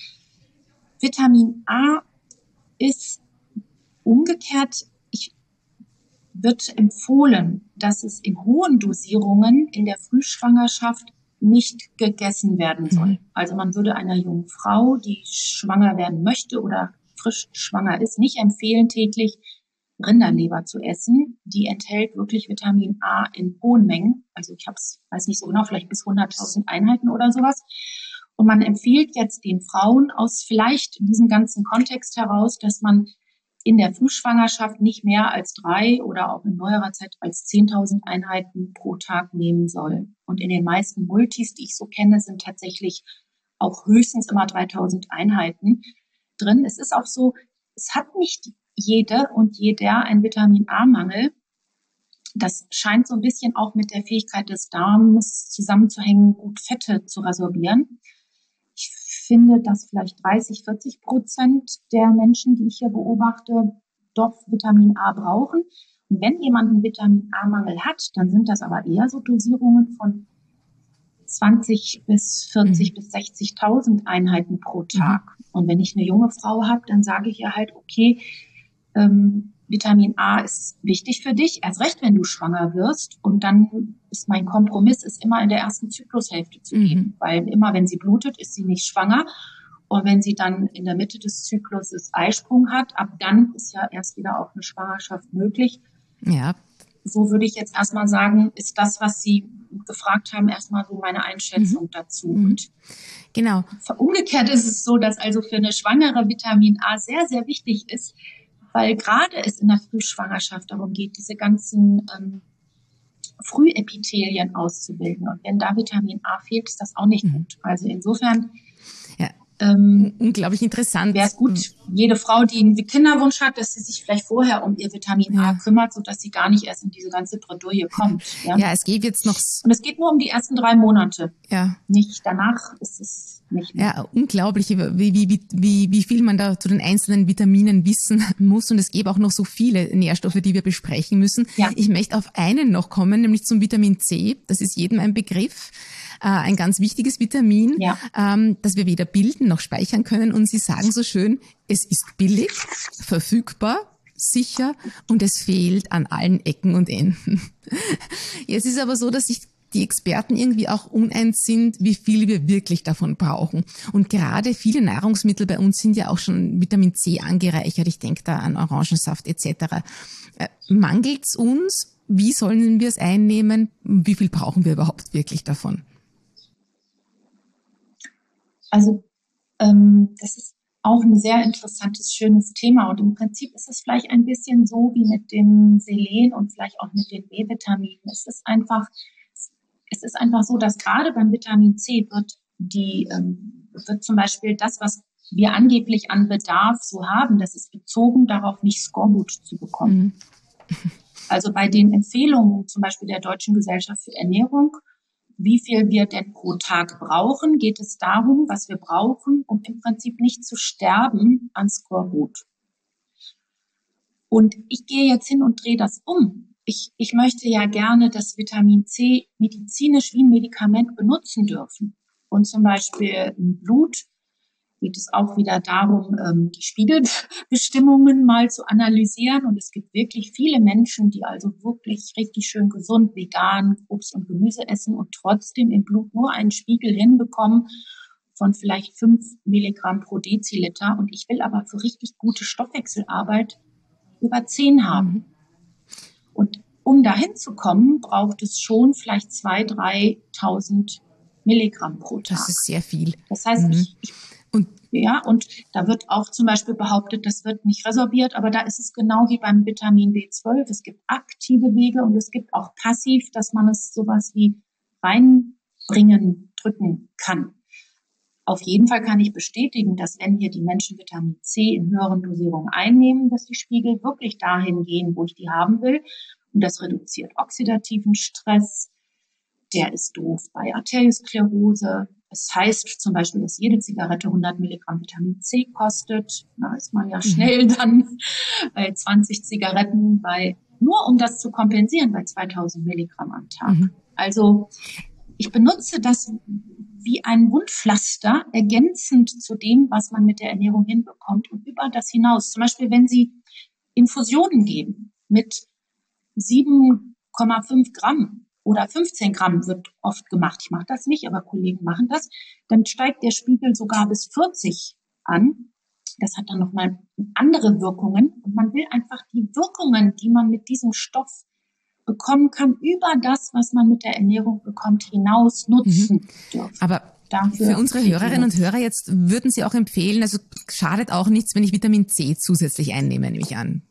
Vitamin A ist umgekehrt, ich wird empfohlen, dass es in hohen Dosierungen in der Frühschwangerschaft nicht gegessen werden soll. Mhm. Also man würde einer jungen Frau, die schwanger werden möchte oder frisch schwanger ist, nicht empfehlen, täglich Rinderleber zu essen. Die enthält wirklich Vitamin A in hohen Mengen. Also ich hab's, weiß nicht so genau, vielleicht bis hunderttausend Einheiten oder sowas. Und man empfiehlt jetzt den Frauen aus vielleicht diesem ganzen Kontext heraus, dass man in der Frühschwangerschaft nicht mehr als drei oder auch in neuerer Zeit als zehntausend Einheiten pro Tag nehmen soll. Und in den meisten Multis, die ich so kenne, sind tatsächlich auch höchstens immer dreitausend Einheiten drin. Es ist auch so, es hat nicht jede und jeder einen Vitamin-A-Mangel. Das scheint so ein bisschen auch mit der Fähigkeit des Darms zusammenzuhängen, gut Fette zu resorbieren. Ich finde, dass vielleicht dreißig, vierzig Prozent der Menschen, die ich hier beobachte, doch Vitamin A brauchen. Und wenn jemand einen Vitamin-A-Mangel hat, dann sind das aber eher so Dosierungen von zwanzig bis vierzig mhm. bis sechzigtausend Einheiten pro Tag. Mhm. Und wenn ich eine junge Frau habe, dann sage ich ihr halt, okay, ähm, Vitamin A ist wichtig für dich, erst recht, wenn du schwanger wirst. Und dann ist mein Kompromiss, ist immer in der ersten Zyklushälfte zu geben. Mhm. Weil immer, wenn sie blutet, ist sie nicht schwanger. Und wenn sie dann in der Mitte des Zykluses Eisprung hat, ab dann ist ja erst wieder auch eine Schwangerschaft möglich. Ja. So würde ich jetzt erstmal sagen, ist das, was Sie gefragt haben, erstmal so meine Einschätzung mhm. dazu. Mhm. Und genau. Umgekehrt ist es so, dass also für eine Schwangere Vitamin A sehr, sehr wichtig ist, weil gerade es in der Frühschwangerschaft darum geht, diese ganzen ähm, Frühepithelien auszubilden. Und wenn da Vitamin A fehlt, ist das auch nicht mhm. gut. Also insofern ja. ähm, unglaublich interessant. Wäre es gut, jede Frau, die einen Kinderwunsch hat, dass sie sich vielleicht vorher um ihr Vitamin A ja. kümmert, sodass sie gar nicht erst in diese ganze Bredouille kommt. Ja? ja, es geht jetzt noch... Und es geht nur um die ersten drei Monate. Ja. Nicht danach ist es nicht mehr. Ja, unglaublich, wie, wie, wie, wie viel man da zu den einzelnen Vitaminen wissen muss. Und es gäbe auch noch so viele Nährstoffe, die wir besprechen müssen. Ja. Ich möchte auf einen noch kommen, nämlich zum Vitamin C. Das ist jedem ein Begriff. Ein ganz wichtiges Vitamin, ja. ähm, das wir weder bilden noch speichern können. Und Sie sagen so schön, es ist billig, verfügbar, sicher und es fehlt an allen Ecken und Enden. Jetzt ist aber so, dass sich die Experten irgendwie auch uneins sind, wie viel wir wirklich davon brauchen. Und gerade viele Nahrungsmittel bei uns sind ja auch schon Vitamin C angereichert. Ich denke da an Orangensaft et cetera. Äh, Mangelt es uns wie sollen wir es einnehmen? Wie viel brauchen wir überhaupt wirklich davon? Also ähm, das ist auch ein sehr interessantes, schönes Thema. Und im Prinzip ist es vielleicht ein bisschen so wie mit dem Selen und vielleicht auch mit den B-Vitaminen. Es ist einfach, es ist einfach so, dass gerade beim Vitamin C wird die, ähm, wird zum Beispiel das, was wir angeblich an Bedarf so haben, das ist bezogen darauf, nicht Skorbut zu bekommen. Mhm. Also bei den Empfehlungen zum Beispiel der Deutschen Gesellschaft für Ernährung, wie viel wir denn pro Tag brauchen, geht es darum, was wir brauchen, um im Prinzip nicht zu sterben an Skorbut. Und ich gehe jetzt hin und drehe das um. Ich, ich möchte ja gerne das Vitamin C medizinisch wie ein Medikament benutzen dürfen. Und zum Beispiel im Blut geht es auch wieder darum, die Spiegelbestimmungen mal zu analysieren. Und es gibt wirklich viele Menschen, die also wirklich richtig schön gesund, vegan, Obst und Gemüse essen und trotzdem im Blut nur einen Spiegel hinbekommen von vielleicht fünf Milligramm pro Deziliter. Und ich will aber für richtig gute Stoffwechselarbeit über zehn haben. Mhm. Und um dahin zu kommen, braucht es schon vielleicht zweitausend, dreitausend Milligramm pro Tag. Das ist sehr viel. Das heißt, mhm. ich, ich Und ja, und da wird auch zum Beispiel behauptet, das wird nicht resorbiert, aber da ist es genau wie beim Vitamin B zwölf. Es gibt aktive Wege und es gibt auch passiv, dass man es sowas wie reinbringen, drücken kann. Auf jeden Fall kann ich bestätigen, dass wenn hier die Menschen Vitamin C in höheren Dosierungen einnehmen, dass die Spiegel wirklich dahin gehen, wo ich die haben will. Und das reduziert oxidativen Stress. Der ist doof bei Arteriosklerose. Es heißt zum Beispiel, dass jede Zigarette hundert Milligramm Vitamin C kostet. Da ist man ja schnell dann bei zwanzig Zigaretten, bei, nur um das zu kompensieren, bei zweitausend Milligramm am Tag. Mhm. Also ich benutze das wie ein Wundpflaster, ergänzend zu dem, was man mit der Ernährung hinbekommt und über das hinaus. Zum Beispiel, wenn Sie Infusionen geben mit sieben Komma fünf Gramm, oder fünfzehn Gramm wird oft gemacht. Ich mache das nicht, aber Kollegen machen das. Dann steigt der Spiegel sogar bis vierzig an. Das hat dann nochmal andere Wirkungen. Und man will einfach die Wirkungen, die man mit diesem Stoff bekommen kann, über das, was man mit der Ernährung bekommt, hinaus nutzen mhm. dürfen. Aber Dafür für unsere Hörerinnen und Hörer jetzt würden Sie auch empfehlen, also schadet auch nichts, wenn ich Vitamin C zusätzlich einnehme, nehme ich an.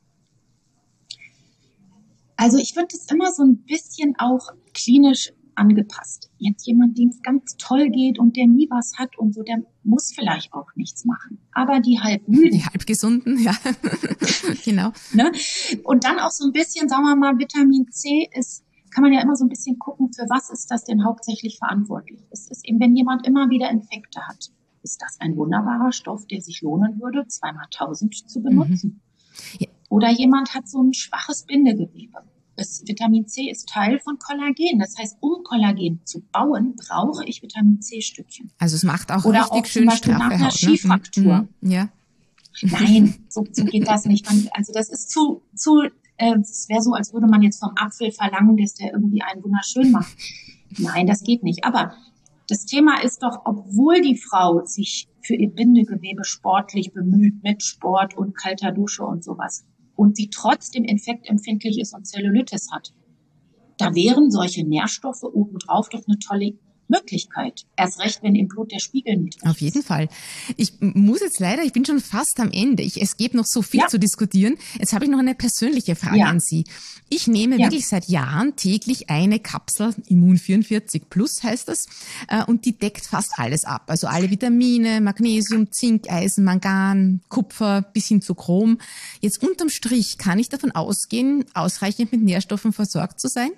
Also ich würde das immer so ein bisschen auch klinisch angepasst. Jetzt jemand, dem es ganz toll geht und der nie was hat und so, der muss vielleicht auch nichts machen. Aber die halbmüden. Die halbgesunden, ja, genau. Ne? Und dann auch so ein bisschen, sagen wir mal, Vitamin C ist, kann man ja immer so ein bisschen gucken, für was ist das denn hauptsächlich verantwortlich? Es ist eben, wenn jemand immer wieder Infekte hat, ist das ein wunderbarer Stoff, der sich lohnen würde, zweimal tausend zu benutzen. Mhm. Ja. Oder jemand hat so ein schwaches Bindegewebe. Das Vitamin C ist Teil von Kollagen. Das heißt, um Kollagen zu bauen, brauche ich Vitamin C-Stückchen. Also es macht auch Oder richtig auch schön zum Beispiel nach einer Haut, Skifraktur. Ne? Mhm. Ja. Nein, so, so geht das nicht. Man, also das ist zu, zu, äh, es wäre so, als würde man jetzt vom Apfel verlangen, dass der irgendwie einen wunderschön macht. Nein, das geht nicht. Aber das Thema ist doch, obwohl die Frau sich für ihr Bindegewebe sportlich bemüht, mit Sport und kalter Dusche und sowas, und sie trotzdem infektempfindlich ist und Zellulitis hat, da wären solche Nährstoffe obendrauf doch eine tolle Möglichkeit. Erst recht, wenn im Blut der Spiegel niedrig ist. Auf jeden Fall. Ich muss jetzt leider, ich bin schon fast am Ende. Ich, es gibt noch so viel ja. zu diskutieren. Jetzt habe ich noch eine persönliche Frage ja. an Sie. Ich nehme ja. wirklich seit Jahren täglich eine Kapsel, Immun vierundvierzig plus heißt das, und die deckt fast alles ab. Also alle Vitamine, Magnesium, Zink, Eisen, Mangan, Kupfer bis hin zu Chrom. Jetzt unterm Strich kann ich davon ausgehen, ausreichend mit Nährstoffen versorgt zu sein?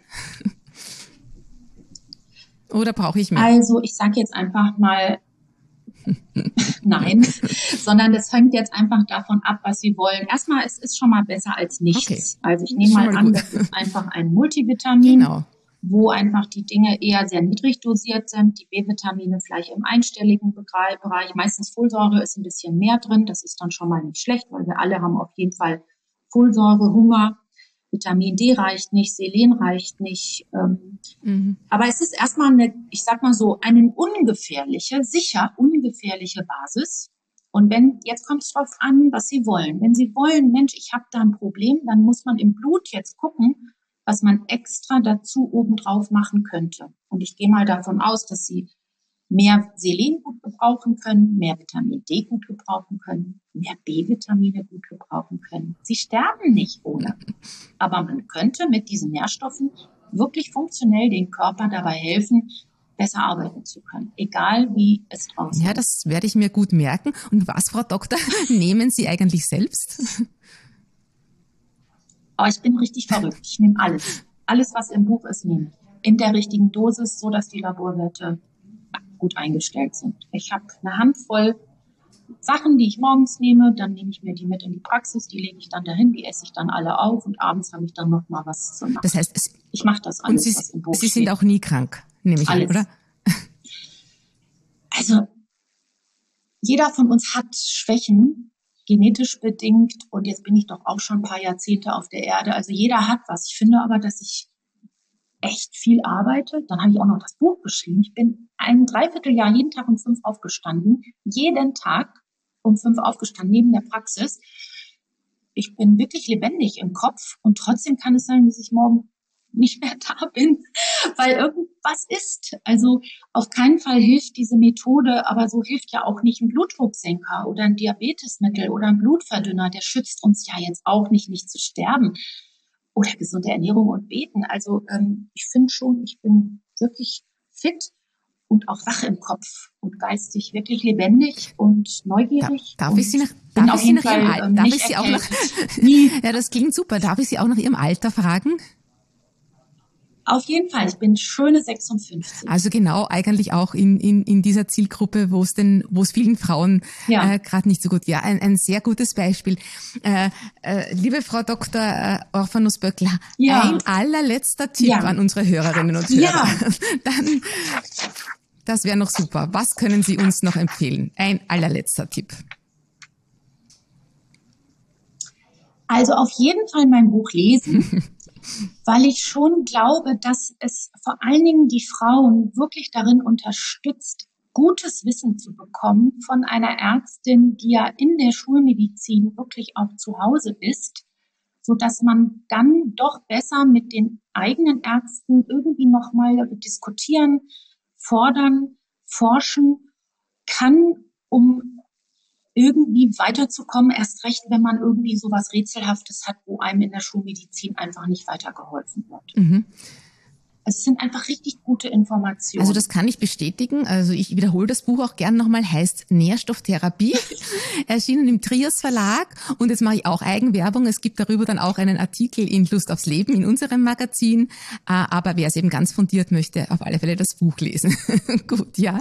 Oder brauche ich mehr? Also ich sage jetzt einfach mal nein, sondern das hängt jetzt einfach davon ab, was Sie wollen. Erstmal, es ist schon mal besser als nichts. Okay. Also ich nehme mal, mal an, das ist einfach ein Multivitamin, genau. wo einfach die Dinge eher sehr niedrig dosiert sind. Die B-Vitamine vielleicht im einstelligen Bereich. Meistens Folsäure ist ein bisschen mehr drin. Das ist dann schon mal nicht schlecht, weil wir alle haben auf jeden Fall Folsäure, Hunger. Vitamin D reicht nicht, Selen reicht nicht. Ähm, mhm. Aber es ist erstmal eine, ich sag mal so, eine ungefährliche, sicher ungefährliche Basis. Und wenn, jetzt kommt es drauf an, was Sie wollen. Wenn Sie wollen, Mensch, ich habe da ein Problem, dann muss man im Blut jetzt gucken, was man extra dazu obendrauf machen könnte. Und ich gehe mal davon aus, dass Sie mehr Selen gut gebrauchen können, mehr Vitamin D gut gebrauchen können, mehr B-Vitamine gut gebrauchen können. Sie sterben nicht ohne. Aber man könnte mit diesen Nährstoffen wirklich funktionell den Körper dabei helfen, besser arbeiten zu können, egal wie es draußen ist. Ja, das werde ich mir gut merken. Und was, Frau Doktor, nehmen Sie eigentlich selbst? Aber ich bin richtig verrückt. Ich nehme alles. Alles, was im Buch ist, nehme ich. In der richtigen Dosis, so dass die Laborwerte gut eingestellt sind. Ich habe eine Handvoll Sachen, die ich morgens nehme, dann nehme ich mir die mit in die Praxis, die lege ich dann dahin, die esse ich dann alle auf und abends habe ich dann noch mal was zu machen. Das heißt, es, ich mache das alles, Sie, was im Buch Sie steht. sind auch nie krank, nehme ich alles. an, oder? Also jeder von uns hat Schwächen, genetisch bedingt, und jetzt bin ich doch auch schon ein paar Jahrzehnte auf der Erde. Also jeder hat was. Ich finde aber, dass ich echt viel arbeite. Dann habe ich auch noch das Buch geschrieben. Ich bin ein Dreivierteljahr jeden Tag um fünf aufgestanden. Jeden Tag um fünf aufgestanden, neben der Praxis. Ich bin wirklich lebendig im Kopf und trotzdem kann es sein, dass ich morgen nicht mehr da bin, weil irgendwas ist. Also auf keinen Fall hilft diese Methode, aber so hilft ja auch nicht ein Blutdrucksenker oder ein Diabetesmittel oder ein Blutverdünner. Der schützt uns ja jetzt auch nicht, nicht zu sterben. Oder gesunde Ernährung und Beten. Also ähm, ich finde schon, ich bin wirklich fit und auch wach im Kopf und geistig wirklich lebendig und neugierig. Da, darf und ich Sie nach, darf ich Sie nach Fall, Ihrem Alter, ähm, darf ich Sie auch nach, ja, das klingt super. Darf ich Sie auch nach Ihrem Alter fragen? Auf jeden Fall, ich bin schöne sechsundfünfzig. Also genau, eigentlich auch in, in, in dieser Zielgruppe, wo es denn, wo es vielen Frauen ja. äh, gerade nicht so gut, ja, ein, ein sehr gutes Beispiel. Äh, äh, liebe Frau Doktor äh, Orphanus-Böckl, ja. ein allerletzter Tipp ja. an unsere Hörerinnen und Hörer. Ja. Dann, das wäre noch super. Was können Sie uns noch empfehlen? Ein allerletzter Tipp. Also auf jeden Fall mein Buch lesen. Weil ich schon glaube, dass es vor allen Dingen die Frauen wirklich darin unterstützt, gutes Wissen zu bekommen von einer Ärztin, die ja in der Schulmedizin wirklich auch zu Hause ist, so dass man dann doch besser mit den eigenen Ärzten irgendwie nochmal diskutieren, fordern, forschen kann, um irgendwie weiterzukommen, erst recht, wenn man irgendwie sowas Rätselhaftes hat, wo einem in der Schulmedizin einfach nicht weitergeholfen wird. Mhm. Es sind einfach richtig gute Informationen. Also das kann ich bestätigen. Also ich wiederhole das Buch auch gern nochmal, heißt Nährstofftherapie, erschienen im Trios Verlag. Und jetzt mache ich auch Eigenwerbung. Es gibt darüber dann auch einen Artikel in Lust aufs Leben in unserem Magazin. Aber wer es eben ganz fundiert möchte, auf alle Fälle das Buch lesen. Gut, ja.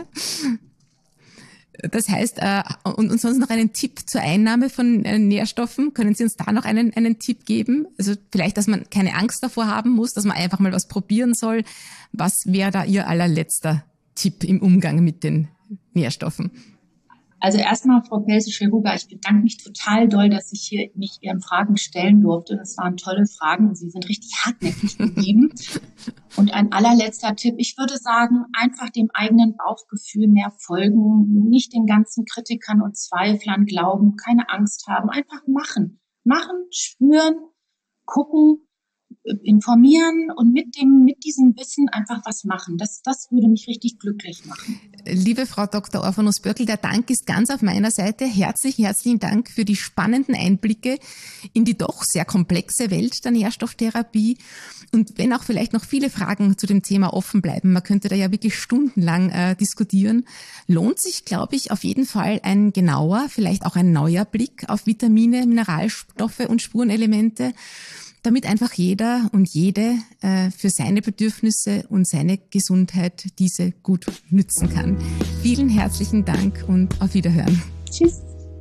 Das heißt, äh, und, und sonst noch einen Tipp zur Einnahme von äh, Nährstoffen. Können Sie uns da noch einen, einen Tipp geben? Also vielleicht, dass man keine Angst davor haben muss, dass man einfach mal was probieren soll. Was wäre da Ihr allerletzter Tipp im Umgang mit den Nährstoffen? Also erstmal, Frau Kelsey-Scheruga, ich bedanke mich total doll, dass ich hier mich Ihren Fragen stellen durfte. Das waren tolle Fragen und Sie sind richtig hartnäckig geblieben. Und ein allerletzter Tipp, ich würde sagen, einfach dem eigenen Bauchgefühl mehr folgen, nicht den ganzen Kritikern und Zweiflern glauben, keine Angst haben, einfach machen. Machen, spüren, gucken, informieren und mit dem, mit diesem Wissen einfach was machen. Das, das würde mich richtig glücklich machen. Liebe Frau Doktor Orphanus-Böckl, der Dank ist ganz auf meiner Seite. Herzlich, herzlichen Dank für die spannenden Einblicke in die doch sehr komplexe Welt der Nährstofftherapie. Und wenn auch vielleicht noch viele Fragen zu dem Thema offen bleiben, man könnte da ja wirklich stundenlang äh, diskutieren, lohnt sich, glaube ich, auf jeden Fall ein genauer, vielleicht auch ein neuer Blick auf Vitamine, Mineralstoffe und Spurenelemente, damit einfach jeder und jede äh, für seine Bedürfnisse und seine Gesundheit diese gut nützen kann. Vielen herzlichen Dank und auf Wiederhören. Tschüss.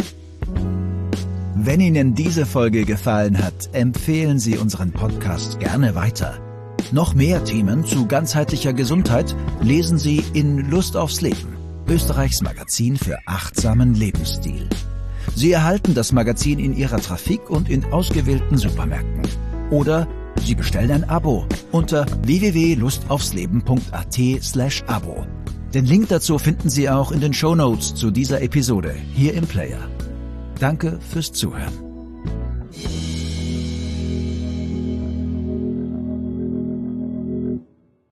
Wenn Ihnen diese Folge gefallen hat, empfehlen Sie unseren Podcast gerne weiter. Noch mehr Themen zu ganzheitlicher Gesundheit lesen Sie in Lust aufs Leben, Österreichs Magazin für achtsamen Lebensstil. Sie erhalten das Magazin in Ihrer Trafik und in ausgewählten Supermärkten. Oder Sie bestellen ein Abo unter w w w punkt lustaufsleben punkt a t slash abo. Den Link dazu finden Sie auch in den Shownotes zu dieser Episode hier im Player. Danke fürs Zuhören.